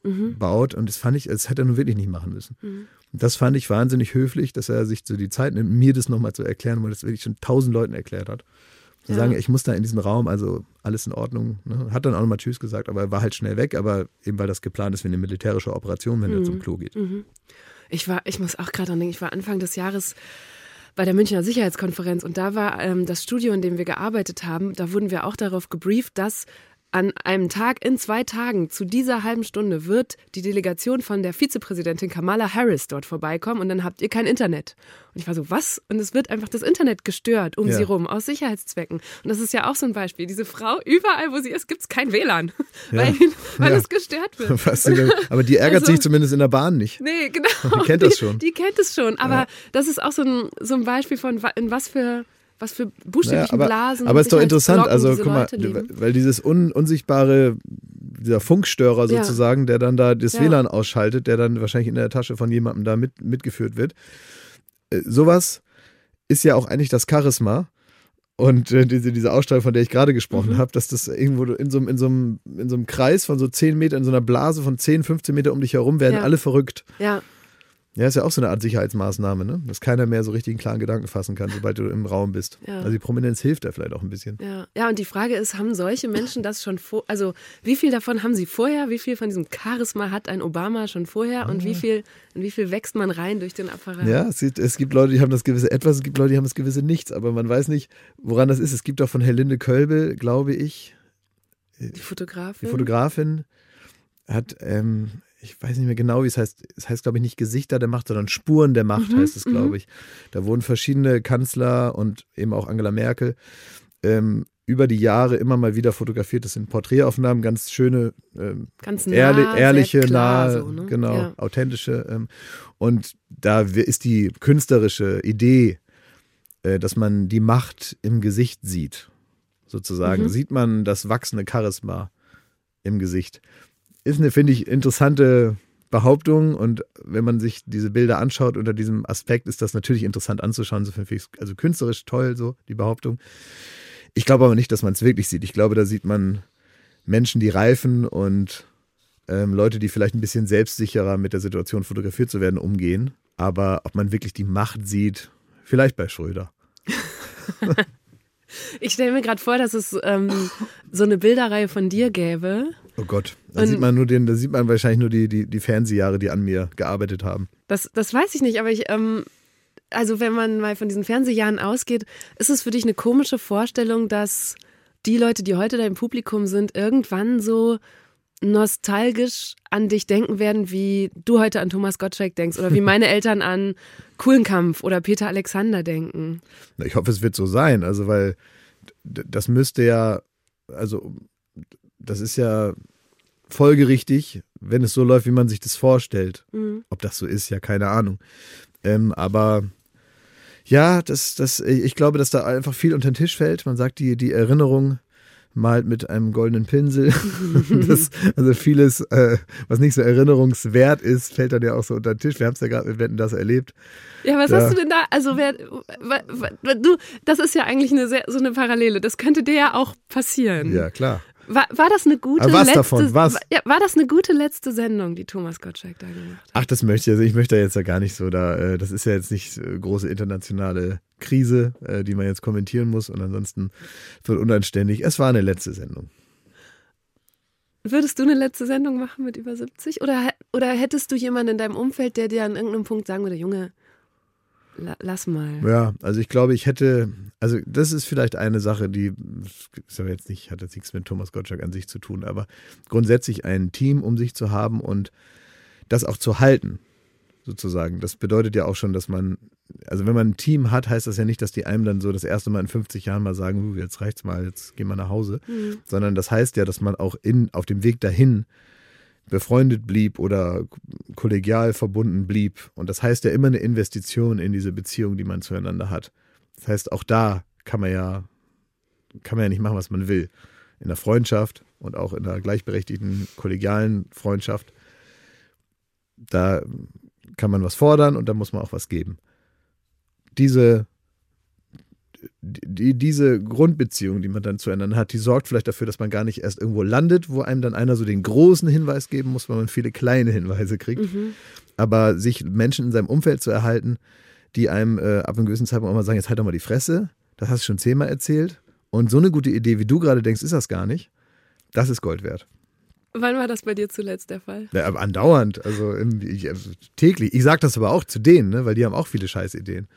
mhm. baut. Und das fand ich, das hätte er nun wirklich nicht machen müssen. Mhm. Und das fand ich wahnsinnig höflich, dass er sich so die Zeit nimmt, mir das nochmal zu erklären, weil das wirklich schon tausend Leuten erklärt hat. Zu ja. sagen, ich muss da in diesem Raum, also alles in Ordnung. Ne? Hat dann auch nochmal Tschüss gesagt, aber er war halt schnell weg, aber eben weil das geplant ist wie eine militärische Operation, wenn mhm. er zum Klo geht. Mhm. Ich war, ich muss auch gerade dran denken, ich war Anfang des Jahres bei der Münchner Sicherheitskonferenz und da war ähm, das Studio, in dem wir gearbeitet haben, da wurden wir auch darauf gebrieft, dass an einem Tag, in zwei Tagen, zu dieser halben Stunde wird die Delegation von der Vizepräsidentin Kamala Harris dort vorbeikommen und dann habt ihr kein Internet. Und ich war so, was? Und es wird einfach das Internet gestört um ja. sie rum, aus Sicherheitszwecken. Und das ist ja auch so ein Beispiel. Diese Frau, überall, wo sie ist, gibt es kein W L A N, ja. weil, weil ja. es gestört wird. Aber die ärgert also, sich zumindest in der Bahn nicht. Nee, genau. Die kennt das schon. Die, die kennt es schon. Aber ja. das ist auch so ein, so ein Beispiel von, in was für... Was für buchstäblichen naja, aber, Blasen. Aber es ist doch interessant, also guck mal, weil dieses un, unsichtbare, dieser Funkstörer sozusagen, ja. der dann da das ja. W L A N ausschaltet, der dann wahrscheinlich in der Tasche von jemandem da mit, mitgeführt wird. Äh, sowas ist ja auch eigentlich das Charisma und äh, diese, diese Ausstrahlung, von der ich gerade gesprochen mhm. habe, dass das irgendwo in so, in, so einem, in so einem Kreis von so zehn Metern, in so einer Blase von zehn, fünfzehn Meter um dich herum werden ja. alle verrückt. Ja. Ja, ist ja auch so eine Art Sicherheitsmaßnahme, ne? Dass keiner mehr so richtig einen klaren Gedanken fassen kann, sobald du im Raum bist. Ja. Also die Prominenz hilft da vielleicht auch ein bisschen. Ja. ja, und die Frage ist, haben solche Menschen das schon vor, also wie viel davon haben sie vorher, wie viel von diesem Charisma hat ein Obama schon vorher und ja. wie viel, in wie viel wächst man rein durch den Apparat? Ja, es gibt, es gibt Leute, die haben das gewisse Etwas, es gibt Leute, die haben das gewisse Nichts, aber man weiß nicht, woran das ist. Es gibt auch von Helinde Kölbel, glaube ich, die Fotografin, die Fotografin hat, ähm, ich weiß nicht mehr genau, wie es heißt. Es heißt, glaube ich, nicht Gesichter der Macht, sondern Spuren der Macht mhm, heißt es, glaube ich. Da wurden verschiedene Kanzler und eben auch Angela Merkel ähm, über die Jahre immer mal wieder fotografiert. Das sind Porträtaufnahmen, ganz schöne, ähm, ganz nah, ehrlich, ehrliche, klar, nahe, so, ne? genau, ja. authentische. Ähm, und da ist die künstlerische Idee, äh, dass man die Macht im Gesicht sieht, sozusagen. Mhm. Sieht man das wachsende Charisma im Gesicht. Ist eine, finde ich, interessante Behauptung und wenn man sich diese Bilder anschaut unter diesem Aspekt, ist das natürlich interessant anzuschauen. So finde ich also künstlerisch toll, so die Behauptung. Ich glaube aber nicht, dass man es wirklich sieht. Ich glaube, da sieht man Menschen, die reifen und ähm, Leute, die vielleicht ein bisschen selbstsicherer mit der Situation fotografiert zu werden, umgehen. Aber ob man wirklich die Macht sieht, vielleicht bei Schröder. Ich stelle mir gerade vor, dass es ähm, so eine Bilderreihe von dir gäbe. Oh Gott, da und sieht man nur den, da sieht man wahrscheinlich nur die, die, die Fernsehjahre, die an mir gearbeitet haben. Das, das weiß ich nicht, aber ich, ähm, also wenn man mal von diesen Fernsehjahren ausgeht, ist es für dich eine komische Vorstellung, dass die Leute, die heute da im Publikum sind, irgendwann so nostalgisch an dich denken werden, wie du heute an Thomas Gottschalk denkst oder wie meine Eltern an Kuhlenkampf oder Peter Alexander denken. Ich hoffe, es wird so sein, also weil das müsste ja, also das ist ja folgerichtig, wenn es so läuft, wie man sich das vorstellt. Mhm. Ob das so ist, ja keine Ahnung. Ähm, aber ja, das, das, ich glaube, dass da einfach viel unter den Tisch fällt. Man sagt, die, die Erinnerung malt mit einem goldenen Pinsel. das, also vieles, äh, was nicht so erinnerungswert ist, fällt dann ja auch so unter den Tisch. Wir haben es ja gerade mit Wetten, das erlebt. Ja, was da, hast du denn da? Also wer, du, das ist ja eigentlich eine sehr, so eine Parallele. Das könnte dir ja auch passieren. Ja, klar. War, war das eine gute Aber was letzte, davon? Was? Ja, war das eine gute letzte Sendung, die Thomas Gottschalk da gemacht hat? Ach, das möchte ich, also ich möchte da jetzt ja gar nicht so da, das ist ja jetzt nicht große internationale Krise, die man jetzt kommentieren muss und ansonsten wird unanständig. Es war eine letzte Sendung. Würdest du eine letzte Sendung machen mit über siebzig? Oder, oder hättest du jemanden in deinem Umfeld, der dir an irgendeinem Punkt sagen würde, Junge, lass mal. Ja, also ich glaube, ich hätte, also das ist vielleicht eine Sache, die ist aber jetzt nicht, hat jetzt nichts mit Thomas Gottschalk an sich zu tun, aber grundsätzlich ein Team um sich zu haben und das auch zu halten, sozusagen. Das bedeutet ja auch schon, dass man, also wenn man ein Team hat, heißt das ja nicht, dass die einem dann so das erste Mal in fünfzig Jahren mal sagen, jetzt reicht's mal, jetzt gehen wir nach Hause, mhm. sondern das heißt ja, dass man auch in, auf dem Weg dahin befreundet blieb oder kollegial verbunden blieb. Und das heißt ja immer eine Investition in diese Beziehung, die man zueinander hat. Das heißt, auch da kann man ja, kann man ja nicht machen, was man will. In der Freundschaft und auch in der gleichberechtigten, kollegialen Freundschaft, da kann man was fordern und da muss man auch was geben. Diese die, diese Grundbeziehung, die man dann zueinander hat, die sorgt vielleicht dafür, dass man gar nicht erst irgendwo landet, wo einem dann einer so den großen Hinweis geben muss, weil man viele kleine Hinweise kriegt. Mhm. Aber sich Menschen in seinem Umfeld zu erhalten, die einem äh, ab einem gewissen Zeitpunkt auch mal sagen, jetzt halt doch mal die Fresse, das hast du schon zehnmal erzählt. Und so eine gute Idee, wie du gerade denkst, ist das gar nicht. Das ist Gold wert. Wann war das bei dir zuletzt der Fall? Ja, aber andauernd, also, im, ich, also täglich. Ich sage das aber auch zu denen, ne, weil die haben auch viele Scheißideen.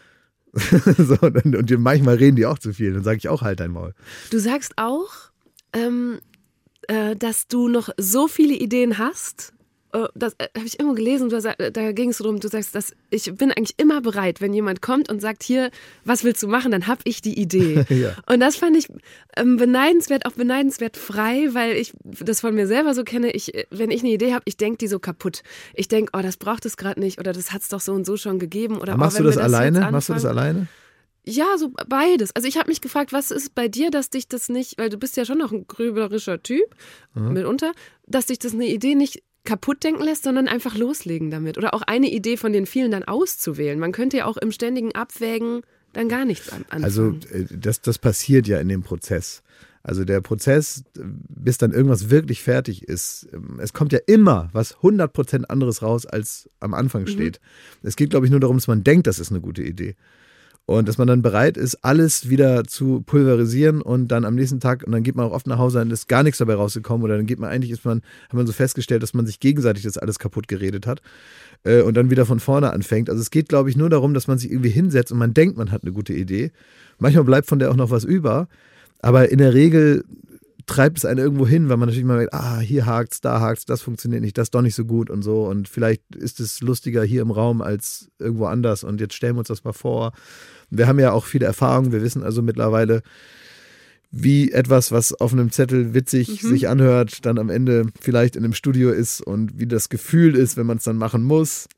so, und, und manchmal reden die auch zu viel. Dann sage ich auch, halt dein Maul. Du sagst auch, ähm, äh, dass du noch so viele Ideen hast. Das äh, habe ich irgendwo gelesen, du, da ging es darum, du sagst, dass ich bin eigentlich immer bereit, wenn jemand kommt und sagt, hier, was willst du machen, dann habe ich die Idee. ja. Und das fand ich ähm, beneidenswert, auch beneidenswert frei, weil ich das von mir selber so kenne, ich, wenn ich eine Idee habe, ich denke die so kaputt. Ich denke, oh, das braucht es gerade nicht oder das hat es doch so und so schon gegeben. Oder, machst, oh, du das alleine? machst du das alleine? Ja, so beides. Also ich habe mich gefragt, was ist bei dir, dass dich das nicht, weil du bist ja schon noch ein grüblerischer Typ, mhm. mitunter, dass dich das eine Idee nicht kaputt denken lässt, sondern einfach loslegen damit. Oder auch eine Idee von den vielen dann auszuwählen. Man könnte ja auch im ständigen Abwägen dann gar nichts anfangen. Also das, das passiert ja in dem Prozess. Also der Prozess, bis dann irgendwas wirklich fertig ist, es kommt ja immer was hundert Prozent anderes raus, als am Anfang steht. Mhm. Es geht, glaube ich, nur darum, dass man denkt, das ist eine gute Idee. Und dass man dann bereit ist, alles wieder zu pulverisieren und dann am nächsten Tag, und dann geht man auch oft nach Hause und ist gar nichts dabei rausgekommen oder dann geht man eigentlich, ist man, hat man so festgestellt, dass man sich gegenseitig das alles kaputt geredet hat äh, und dann wieder von vorne anfängt. Also es geht, glaube ich, nur darum, dass man sich irgendwie hinsetzt und man denkt, man hat eine gute Idee. Manchmal bleibt von der auch noch was über, aber in der Regel treibt es einen irgendwo hin, weil man natürlich mal merkt, ah, hier hakt's, da hakt's, das funktioniert nicht, das ist doch nicht so gut und so und vielleicht ist es lustiger hier im Raum als irgendwo anders und jetzt stellen wir uns das mal vor. Wir haben ja auch viele Erfahrungen, wir wissen also mittlerweile, wie etwas, was auf einem Zettel witzig mhm. sich anhört, dann am Ende vielleicht in einem Studio ist und wie das Gefühl ist, wenn man es dann machen muss.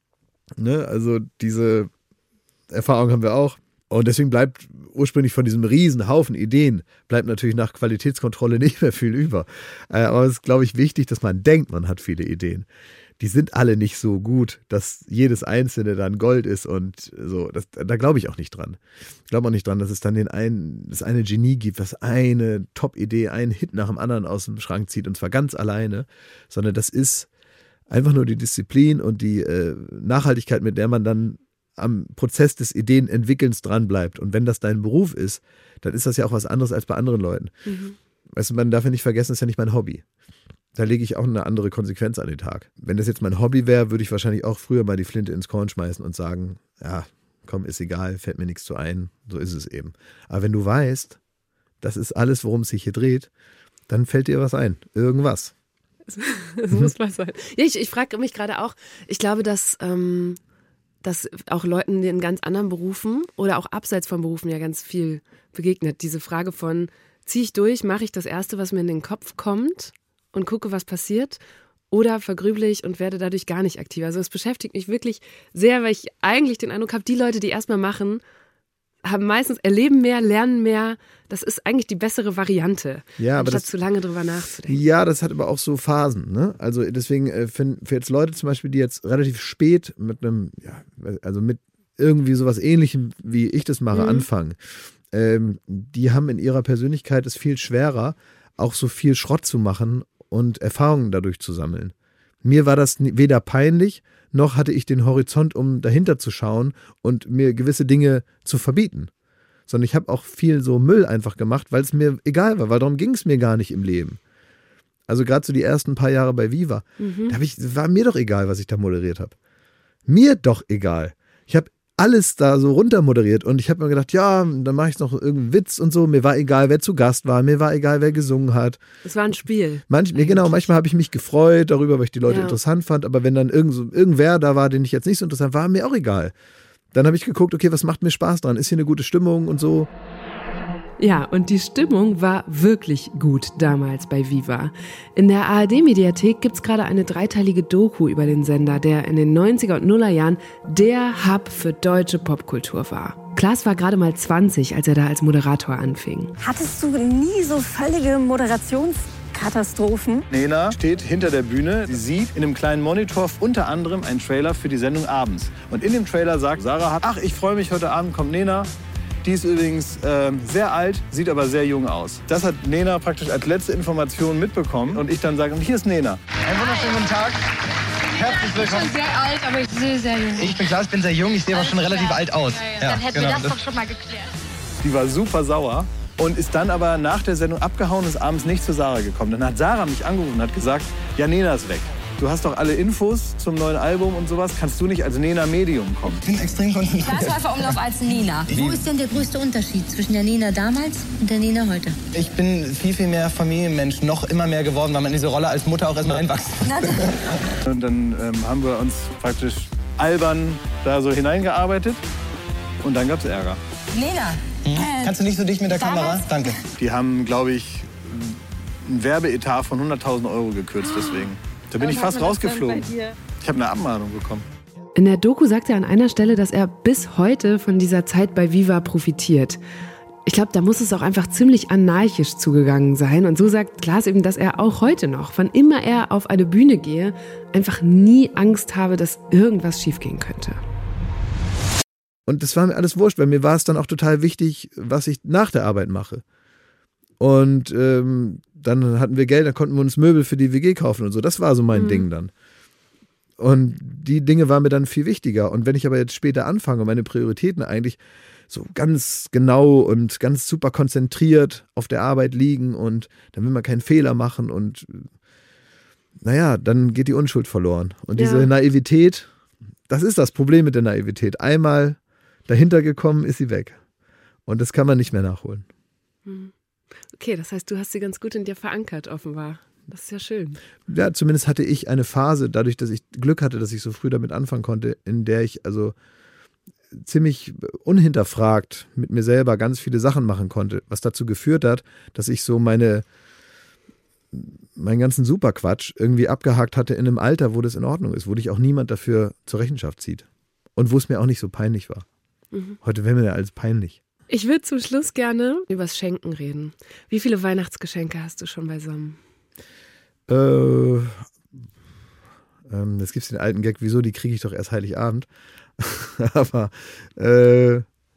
Ne? Also diese Erfahrung haben wir auch. Und deswegen bleibt ursprünglich von diesem riesen Haufen Ideen, bleibt natürlich nach Qualitätskontrolle nicht mehr viel über. Aber es ist, glaube ich, wichtig, dass man denkt, man hat viele Ideen. Die sind alle nicht so gut, dass jedes einzelne dann Gold ist und so. Das, da glaube ich auch nicht dran. Ich glaube auch nicht dran, dass es dann den einen, das eine Genie gibt, was eine Top-Idee, einen Hit nach dem anderen aus dem Schrank zieht und zwar ganz alleine, sondern das ist einfach nur die Disziplin und die äh, Nachhaltigkeit, mit der man dann am Prozess des Ideenentwickelns dranbleibt. Und wenn das dein Beruf ist, dann ist das ja auch was anderes als bei anderen Leuten. Mhm. Weißt du, man darf ja nicht vergessen, das ist ja nicht mein Hobby. Da lege ich auch eine andere Konsequenz an den Tag. Wenn das jetzt mein Hobby wäre, würde ich wahrscheinlich auch früher mal die Flinte ins Korn schmeißen und sagen, ja, komm, ist egal, fällt mir nichts zu ein, so ist es eben. Aber wenn du weißt, das ist alles, worum es sich hier dreht, dann fällt dir was ein, irgendwas. Es muss was sein. Ja, ich, ich frage mich gerade auch, ich glaube, dass, ähm, dass auch Leuten in ganz anderen Berufen oder auch abseits von Berufen ja ganz viel begegnet. Diese Frage von, ziehe ich durch, mache ich das Erste, was mir in den Kopf kommt und gucke, was passiert, oder vergrüble ich und werde dadurch gar nicht aktiv. Also es beschäftigt mich wirklich sehr, weil ich eigentlich den Eindruck habe, die Leute, die erstmal machen, haben meistens, erleben mehr, lernen mehr. Das ist eigentlich die bessere Variante, ja, aber anstatt das, zu lange drüber nachzudenken. Ja, das hat aber auch so Phasen. Ne? Also deswegen äh, für, für jetzt Leute zum Beispiel, die jetzt relativ spät mit einem, ja, also mit irgendwie sowas Ähnlichem, wie ich das mache, mhm. anfangen, ähm, die haben in ihrer Persönlichkeit es viel schwerer, auch so viel Schrott zu machen und Erfahrungen dadurch zu sammeln. Mir war das weder peinlich, noch hatte ich den Horizont, um dahinter zu schauen und mir gewisse Dinge zu verbieten. Sondern ich habe auch viel so Müll einfach gemacht, weil es mir egal war, weil darum ging es mir gar nicht im Leben. Also gerade so die ersten paar Jahre bei Viva, mhm. da hab ich, war mir doch egal, was ich da moderiert habe. Mir doch egal. Ich habe alles da so runtermoderiert und ich habe mir gedacht, ja, dann mache ich noch irgendeinen Witz und so. Mir war egal, wer zu Gast war, mir war egal, wer gesungen hat. Es war ein Spiel. Manch, genau, manchmal habe ich mich gefreut darüber, weil ich die Leute ja. interessant fand, aber wenn dann irgend so, irgendwer da war, den ich jetzt nicht so interessant war, mir auch egal. Dann habe ich geguckt, okay, was macht mir Spaß dran? Ist hier eine gute Stimmung und so? Ja, und die Stimmung war wirklich gut damals bei Viva. In der A R D-Mediathek gibt's gerade eine dreiteilige Doku über den Sender, der in den neunziger und Nullerjahren der Hub für deutsche Popkultur war. Klaas war gerade mal zwanzig, als er da als Moderator anfing. Hattest du nie so völlige Moderationskatastrophen? Nena steht hinter der Bühne. Sie sieht in einem kleinen Monitor unter anderem einen Trailer für die Sendung abends. Und in dem Trailer sagt Sarah, ach, ich freue mich, heute Abend kommt Nena. Die ist übrigens äh, sehr alt, sieht aber sehr jung aus. Das hat Nena praktisch als letzte Information mitbekommen. Und ich dann sage, hier ist Nena. Einen wunderschönen guten Tag. Herzlich willkommen. Ich bin sehr alt, aber ich sehe sehr jung aus. Ich bin klar, ich bin sehr jung, ich sehe aber schon relativ alt aus. Ja, ja. Dann hätten genau. wir das doch schon mal geklärt. Die war super sauer und ist dann aber nach der Sendung abgehauen und ist abends nicht zu Sarah gekommen. Dann hat Sarah mich angerufen und hat gesagt, ja, Nena ist weg. Du hast doch alle Infos zum neuen Album und sowas. Kannst du nicht als Nena Medium kommen? Ich bin extrem konzentriert. Straßenläuferumlauf als Nena. Wo ist denn der größte Unterschied zwischen der Nena damals und der Nena heute? Ich bin viel, viel mehr Familienmensch, noch immer mehr geworden, weil man in diese Rolle als Mutter auch erstmal reinwachsen muss. Und dann ähm, haben wir uns praktisch albern da so hineingearbeitet und dann gab's Ärger. Nena. Hm? Äh, Kannst du nicht so dicht mit der damals? Kamera? Danke. Die haben, glaube ich, einen Werbeetat von hunderttausend Euro gekürzt deswegen. Da bin ich fast rausgeflogen. Ich habe eine Abmahnung bekommen. In der Doku sagt er an einer Stelle, dass er bis heute von dieser Zeit bei Viva profitiert. Ich glaube, da muss es auch einfach ziemlich anarchisch zugegangen sein. Und so sagt Klaas eben, dass er auch heute noch, wann immer er auf eine Bühne gehe, einfach nie Angst habe, dass irgendwas schiefgehen könnte. Und das war mir alles wurscht, weil mir war es dann auch total wichtig, was ich nach der Arbeit mache. Und ähm, dann hatten wir Geld, dann konnten wir uns Möbel für die W G kaufen und so. Das war so mein mhm. Ding dann. Und die Dinge waren mir dann viel wichtiger. Und wenn ich aber jetzt später anfange und meine Prioritäten eigentlich so ganz genau und ganz super konzentriert auf der Arbeit liegen und dann will man keinen Fehler machen und naja, dann geht die Unschuld verloren. Und diese ja. Naivität, das ist das Problem mit der Naivität. Einmal dahinter gekommen, ist sie weg. Und das kann man nicht mehr nachholen. Mhm. Okay, das heißt, du hast sie ganz gut in dir verankert, offenbar. Das ist ja schön. Ja, zumindest hatte ich eine Phase, dadurch, dass ich Glück hatte, dass ich so früh damit anfangen konnte, in der ich also ziemlich unhinterfragt mit mir selber ganz viele Sachen machen konnte, was dazu geführt hat, dass ich so meine meinen ganzen Superquatsch irgendwie abgehakt hatte in einem Alter, wo das in Ordnung ist, wo dich auch niemand dafür zur Rechenschaft zieht. Und wo es mir auch nicht so peinlich war. Mhm. Heute wäre mir ja alles peinlich. Ich würde zum Schluss gerne übers Schenken reden. Wie viele Weihnachtsgeschenke hast du schon beisammen? Äh, ähm, jetzt gibt es den alten Gag, wieso, die kriege ich doch erst Heiligabend. Aber äh,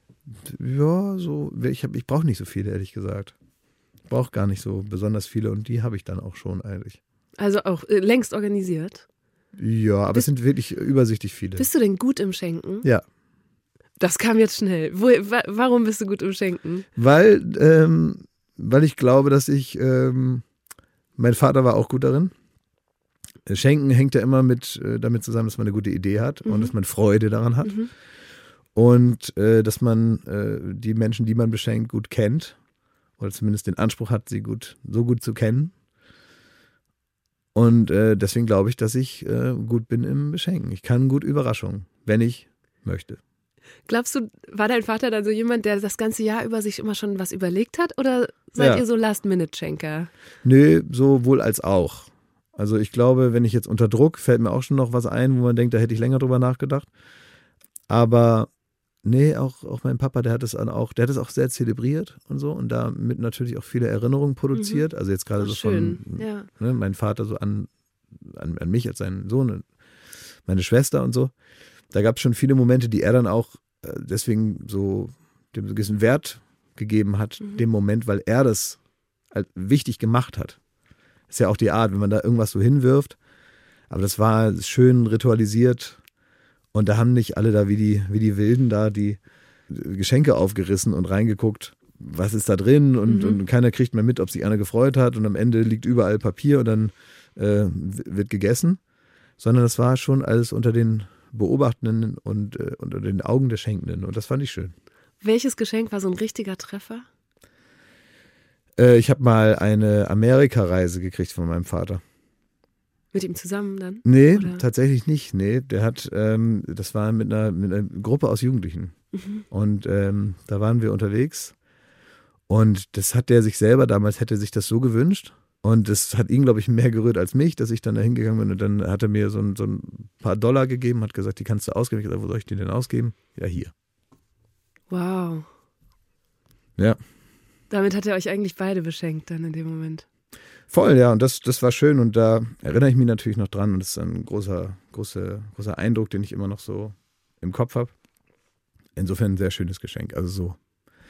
ja, so, ich, hab, ich brauche nicht so viele, ehrlich gesagt. Ich brauche gar nicht so besonders viele und die habe ich dann auch schon eigentlich. Also auch äh, längst organisiert? Ja, aber bist, es sind wirklich übersichtlich viele. Bist du denn gut im Schenken? Ja. Das kam jetzt schnell. Wo, wa, warum bist du gut im Schenken? Weil, ähm, weil ich glaube, dass ich, ähm, mein Vater war auch gut darin. Schenken hängt ja immer mit äh, damit zusammen, dass man eine gute Idee hat mhm. und dass man Freude daran hat. Mhm. Und äh, dass man äh, die Menschen, die man beschenkt, gut kennt. Oder zumindest den Anspruch hat, sie gut, so gut zu kennen. Und äh, deswegen glaube ich, dass ich äh, gut bin im Beschenken. Ich kann gut Überraschungen, wenn ich möchte. Glaubst du, war dein Vater dann so jemand, der das ganze Jahr über sich immer schon was überlegt hat? Oder seid ja. ihr so Last-Minute-Schenker? Nö, sowohl als auch. Also ich glaube, wenn ich jetzt unter Druck, fällt mir auch schon noch was ein, wo man denkt, da hätte ich länger drüber nachgedacht. Aber nee, auch, auch mein Papa, der hat es auch, der hat es auch sehr zelebriert und so und damit natürlich auch viele Erinnerungen produziert. Mhm. Also jetzt gerade so schön. von ja. ne, mein Vater so an, an, an mich als seinen Sohn und meine Schwester und so. Da gab es schon viele Momente, die er dann auch äh, deswegen so dem so gewissen Wert gegeben hat, mhm. dem Moment, weil er das halt wichtig gemacht hat. Ist ja auch die Art, wenn man da irgendwas so hinwirft. Aber das war schön ritualisiert. Und da haben nicht alle da wie die, wie die Wilden da die Geschenke aufgerissen und reingeguckt, was ist da drin und, mhm. und keiner kriegt mehr mit, ob sich einer gefreut hat und am Ende liegt überall Papier und dann äh, wird gegessen. Sondern das war schon alles unter den Beobachtenden und äh, unter den Augen der Schenkenden und das fand ich schön. Welches Geschenk war so ein richtiger Treffer? Äh, ich habe mal eine Amerika-Reise gekriegt von meinem Vater. Mit ihm zusammen dann? Nee, oder? Tatsächlich nicht. Nee, der hat, ähm, das war mit einer, mit einer Gruppe aus Jugendlichen. Mhm. Und ähm, da waren wir unterwegs. Und das hat der sich selber damals, hätte sich das so gewünscht. Und das hat ihn, glaube ich, mehr gerührt als mich, dass ich dann da hingegangen bin. Und dann hat er mir so ein, so ein paar Dollar gegeben, hat gesagt, die kannst du ausgeben. Ich habe gesagt, wo soll ich die denn ausgeben? Ja, hier. Wow. Ja. Damit hat er euch eigentlich beide beschenkt dann in dem Moment. Voll, ja, und das, das war schön und da erinnere ich mich natürlich noch dran und das ist ein großer, großer, großer Eindruck, den ich immer noch so im Kopf habe. Insofern ein sehr schönes Geschenk, also so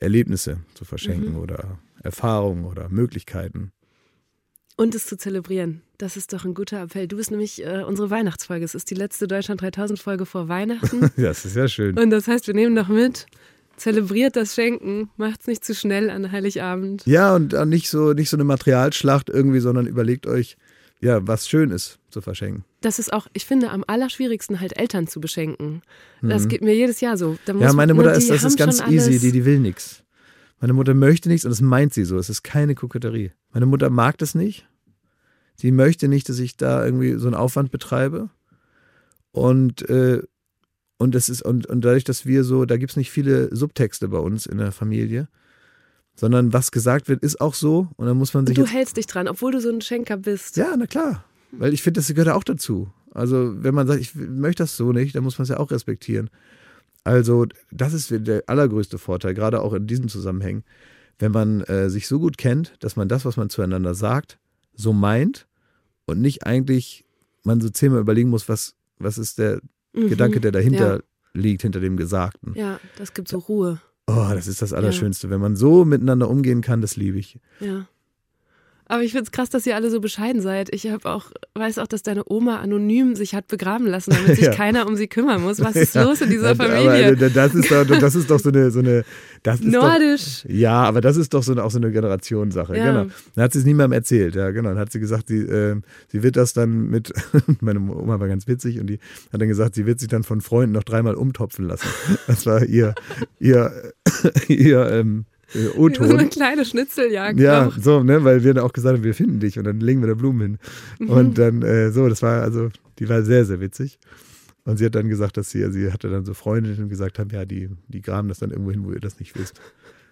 Erlebnisse zu verschenken mhm. oder Erfahrungen oder Möglichkeiten. Und es zu zelebrieren. Das ist doch ein guter Appell. Du bist nämlich äh, unsere Weihnachtsfolge. Es ist die letzte Deutschland dreitausend Folge vor Weihnachten. Das ist ja schön. Und das heißt, wir nehmen noch mit, zelebriert das Schenken, macht's nicht zu schnell an Heiligabend. Ja, und nicht so, nicht so eine Materialschlacht irgendwie, sondern überlegt euch, ja, was schön ist zu verschenken. Das ist auch, ich finde, am allerschwierigsten halt Eltern zu beschenken. Das mhm. geht mir jedes Jahr so. Da muss, ja, meine Mutter ne, ist, das ist ganz easy, die, die will nichts. Meine Mutter möchte nichts und das meint sie so. Es ist keine Koketterie. Meine Mutter mag das nicht. Sie möchte nicht, dass ich da irgendwie so einen Aufwand betreibe. Und, äh, und, das ist, und, und dadurch, dass wir so, da gibt es nicht viele Subtexte bei uns in der Familie, sondern was gesagt wird, ist auch so. Und dann muss man sich. Und du hältst dich dran, obwohl du so ein Schenker bist. Ja, na klar. Weil ich finde, das gehört auch dazu. Also, wenn man sagt, ich möchte das so nicht, dann muss man es ja auch respektieren. Also, das ist der allergrößte Vorteil, gerade auch in diesem Zusammenhang, wenn man äh, sich so gut kennt, dass man das, was man zueinander sagt, so meint und nicht eigentlich man so zehnmal überlegen muss, was, was ist der mhm. Gedanke, der dahinter ja. liegt, hinter dem Gesagten. Ja, das gibt so Ruhe. Oh, das ist das Allerschönste. Ja. Wenn man so miteinander umgehen kann, das liebe ich. Ja. Aber ich finde es krass, dass ihr alle so bescheiden seid. Ich habe auch, weiß auch, dass deine Oma anonym sich hat begraben lassen, damit sich ja. keiner um sie kümmern muss. Was ist ja. los in dieser Familie? Aber das ist doch, das ist doch so eine, so eine das ist Nordisch. Doch, ja, aber das ist doch so eine, auch so eine Generationssache. Ja. Genau. Dann hat sie es niemandem erzählt. Ja, genau. Dann hat sie gesagt, sie, äh, sie wird das dann mit, meine Oma war ganz witzig und die hat dann gesagt, sie wird sich dann von Freunden noch dreimal umtopfen lassen. Das war ihr, ihr, ihr, ähm, O-Ton. So eine kleine Schnitzeljagd. Ja, auch. so, ne, weil wir dann auch gesagt haben, wir finden dich und dann legen wir da Blumen hin. Mhm. Und dann, äh, so, das war also, die war sehr, sehr witzig. Und sie hat dann gesagt, dass sie, sie hatte dann so Freundinnen und gesagt haben, ja, die, die graben das dann irgendwo hin, wo ihr das nicht wisst.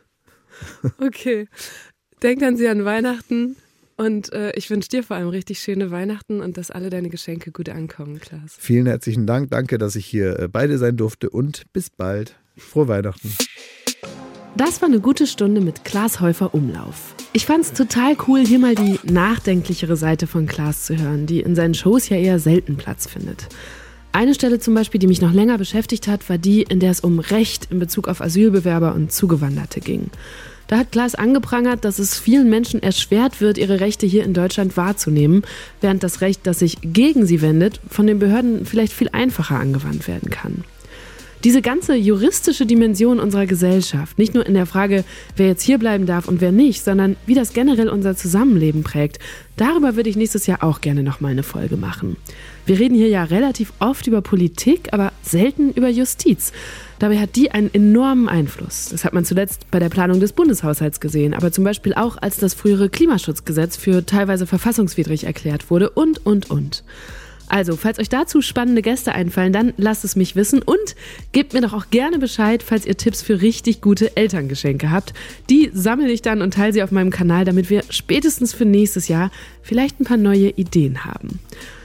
Okay. Denkt an sie an Weihnachten und äh, ich wünsche dir vor allem richtig schöne Weihnachten und dass alle deine Geschenke gut ankommen, Klaas. Vielen herzlichen Dank. Danke, dass ich hier äh, bei dir sein durfte und bis bald. Frohe Weihnachten. Das war eine gute Stunde mit Klaas Häufer Umlauf. Ich fand's total cool, hier mal die nachdenklichere Seite von Klaas zu hören, die in seinen Shows ja eher selten Platz findet. Eine Stelle zum Beispiel, die mich noch länger beschäftigt hat, war die, in der es um Recht in Bezug auf Asylbewerber und Zugewanderte ging. Da hat Klaas angeprangert, dass es vielen Menschen erschwert wird, ihre Rechte hier in Deutschland wahrzunehmen, während das Recht, das sich gegen sie wendet, von den Behörden vielleicht viel einfacher angewandt werden kann. Diese ganze juristische Dimension unserer Gesellschaft, nicht nur in der Frage, wer jetzt hier bleiben darf und wer nicht, sondern wie das generell unser Zusammenleben prägt, darüber würde ich nächstes Jahr auch gerne nochmal eine Folge machen. Wir reden hier ja relativ oft über Politik, aber selten über Justiz. Dabei hat die einen enormen Einfluss. Das hat man zuletzt bei der Planung des Bundeshaushalts gesehen, aber zum Beispiel auch, als das frühere Klimaschutzgesetz für teilweise verfassungswidrig erklärt wurde und, und, und. Also, falls euch dazu spannende Gäste einfallen, dann lasst es mich wissen und gebt mir doch auch gerne Bescheid, falls ihr Tipps für richtig gute Elterngeschenke habt. Die sammle ich dann und teile sie auf meinem Kanal, damit wir spätestens für nächstes Jahr vielleicht ein paar neue Ideen haben.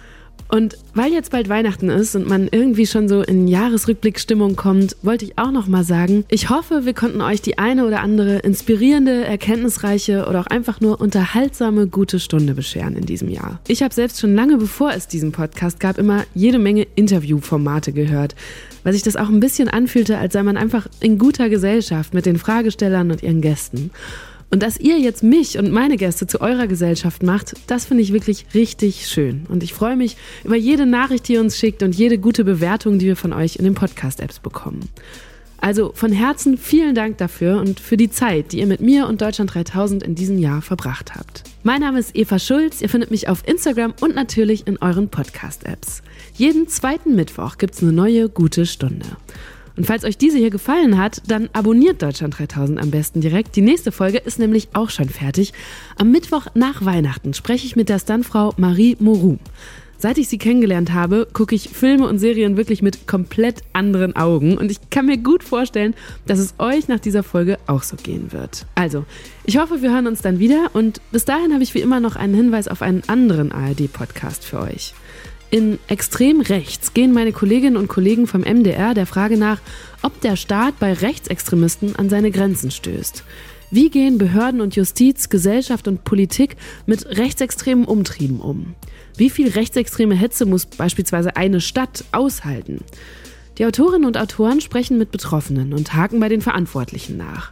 Und weil jetzt bald Weihnachten ist und man irgendwie schon so in Jahresrückblickstimmung kommt, wollte ich auch noch mal sagen, ich hoffe, wir konnten euch die eine oder andere inspirierende, erkenntnisreiche oder auch einfach nur unterhaltsame gute Stunde bescheren in diesem Jahr. Ich habe selbst schon lange bevor es diesen Podcast gab, immer jede Menge Interviewformate gehört, weil sich das auch ein bisschen anfühlte, als sei man einfach in guter Gesellschaft mit den Fragestellern und ihren Gästen. Und dass ihr jetzt mich und meine Gäste zu eurer Gesellschaft macht, das finde ich wirklich richtig schön. Und ich freue mich über jede Nachricht, die ihr uns schickt und jede gute Bewertung, die wir von euch in den Podcast-Apps bekommen. Also von Herzen vielen Dank dafür und für die Zeit, die ihr mit mir und Deutschland dreitausend in diesem Jahr verbracht habt. Mein Name ist Eva Schulz, ihr findet mich auf Instagram und natürlich in euren Podcast-Apps. Jeden zweiten Mittwoch gibt's eine neue gute Stunde. Und falls euch diese hier gefallen hat, dann abonniert Deutschland dreitausend am besten direkt. Die nächste Folge ist nämlich auch schon fertig. Am Mittwoch nach Weihnachten spreche ich mit der Stuntfrau Marie Morum. Seit ich sie kennengelernt habe, gucke ich Filme und Serien wirklich mit komplett anderen Augen. Und ich kann mir gut vorstellen, dass es euch nach dieser Folge auch so gehen wird. Also, ich hoffe, wir hören uns dann wieder. Und bis dahin habe ich wie immer noch einen Hinweis auf einen anderen A R D-Podcast für euch. In Extrem Rechts gehen meine Kolleginnen und Kollegen vom M D R der Frage nach, ob der Staat bei Rechtsextremisten an seine Grenzen stößt. Wie gehen Behörden und Justiz, Gesellschaft und Politik mit rechtsextremen Umtrieben um? Wie viel rechtsextreme Hetze muss beispielsweise eine Stadt aushalten? Die Autorinnen und Autoren sprechen mit Betroffenen und haken bei den Verantwortlichen nach.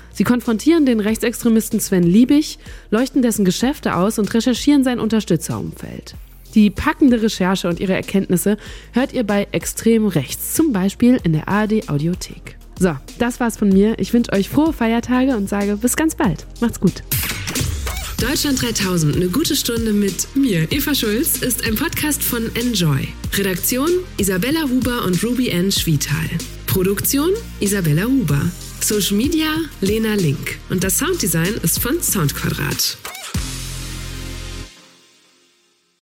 Sie konfrontieren den Rechtsextremisten Sven Liebig, leuchten dessen Geschäfte aus und recherchieren sein Unterstützerumfeld. Die packende Recherche und ihre Erkenntnisse hört ihr bei Extrem Rechts, zum Beispiel in der A R D-Audiothek. So, das war's von mir. Ich wünsche euch frohe Feiertage und sage bis ganz bald. Macht's gut. Deutschland dreitausend, eine gute Stunde mit mir, Eva Schulz, ist ein Podcast von Enjoy. Redaktion Isabella Huber und Ruby N. Schwietal. Produktion Isabella Huber. Social Media Lena Link. Und das Sounddesign ist von Soundquadrat.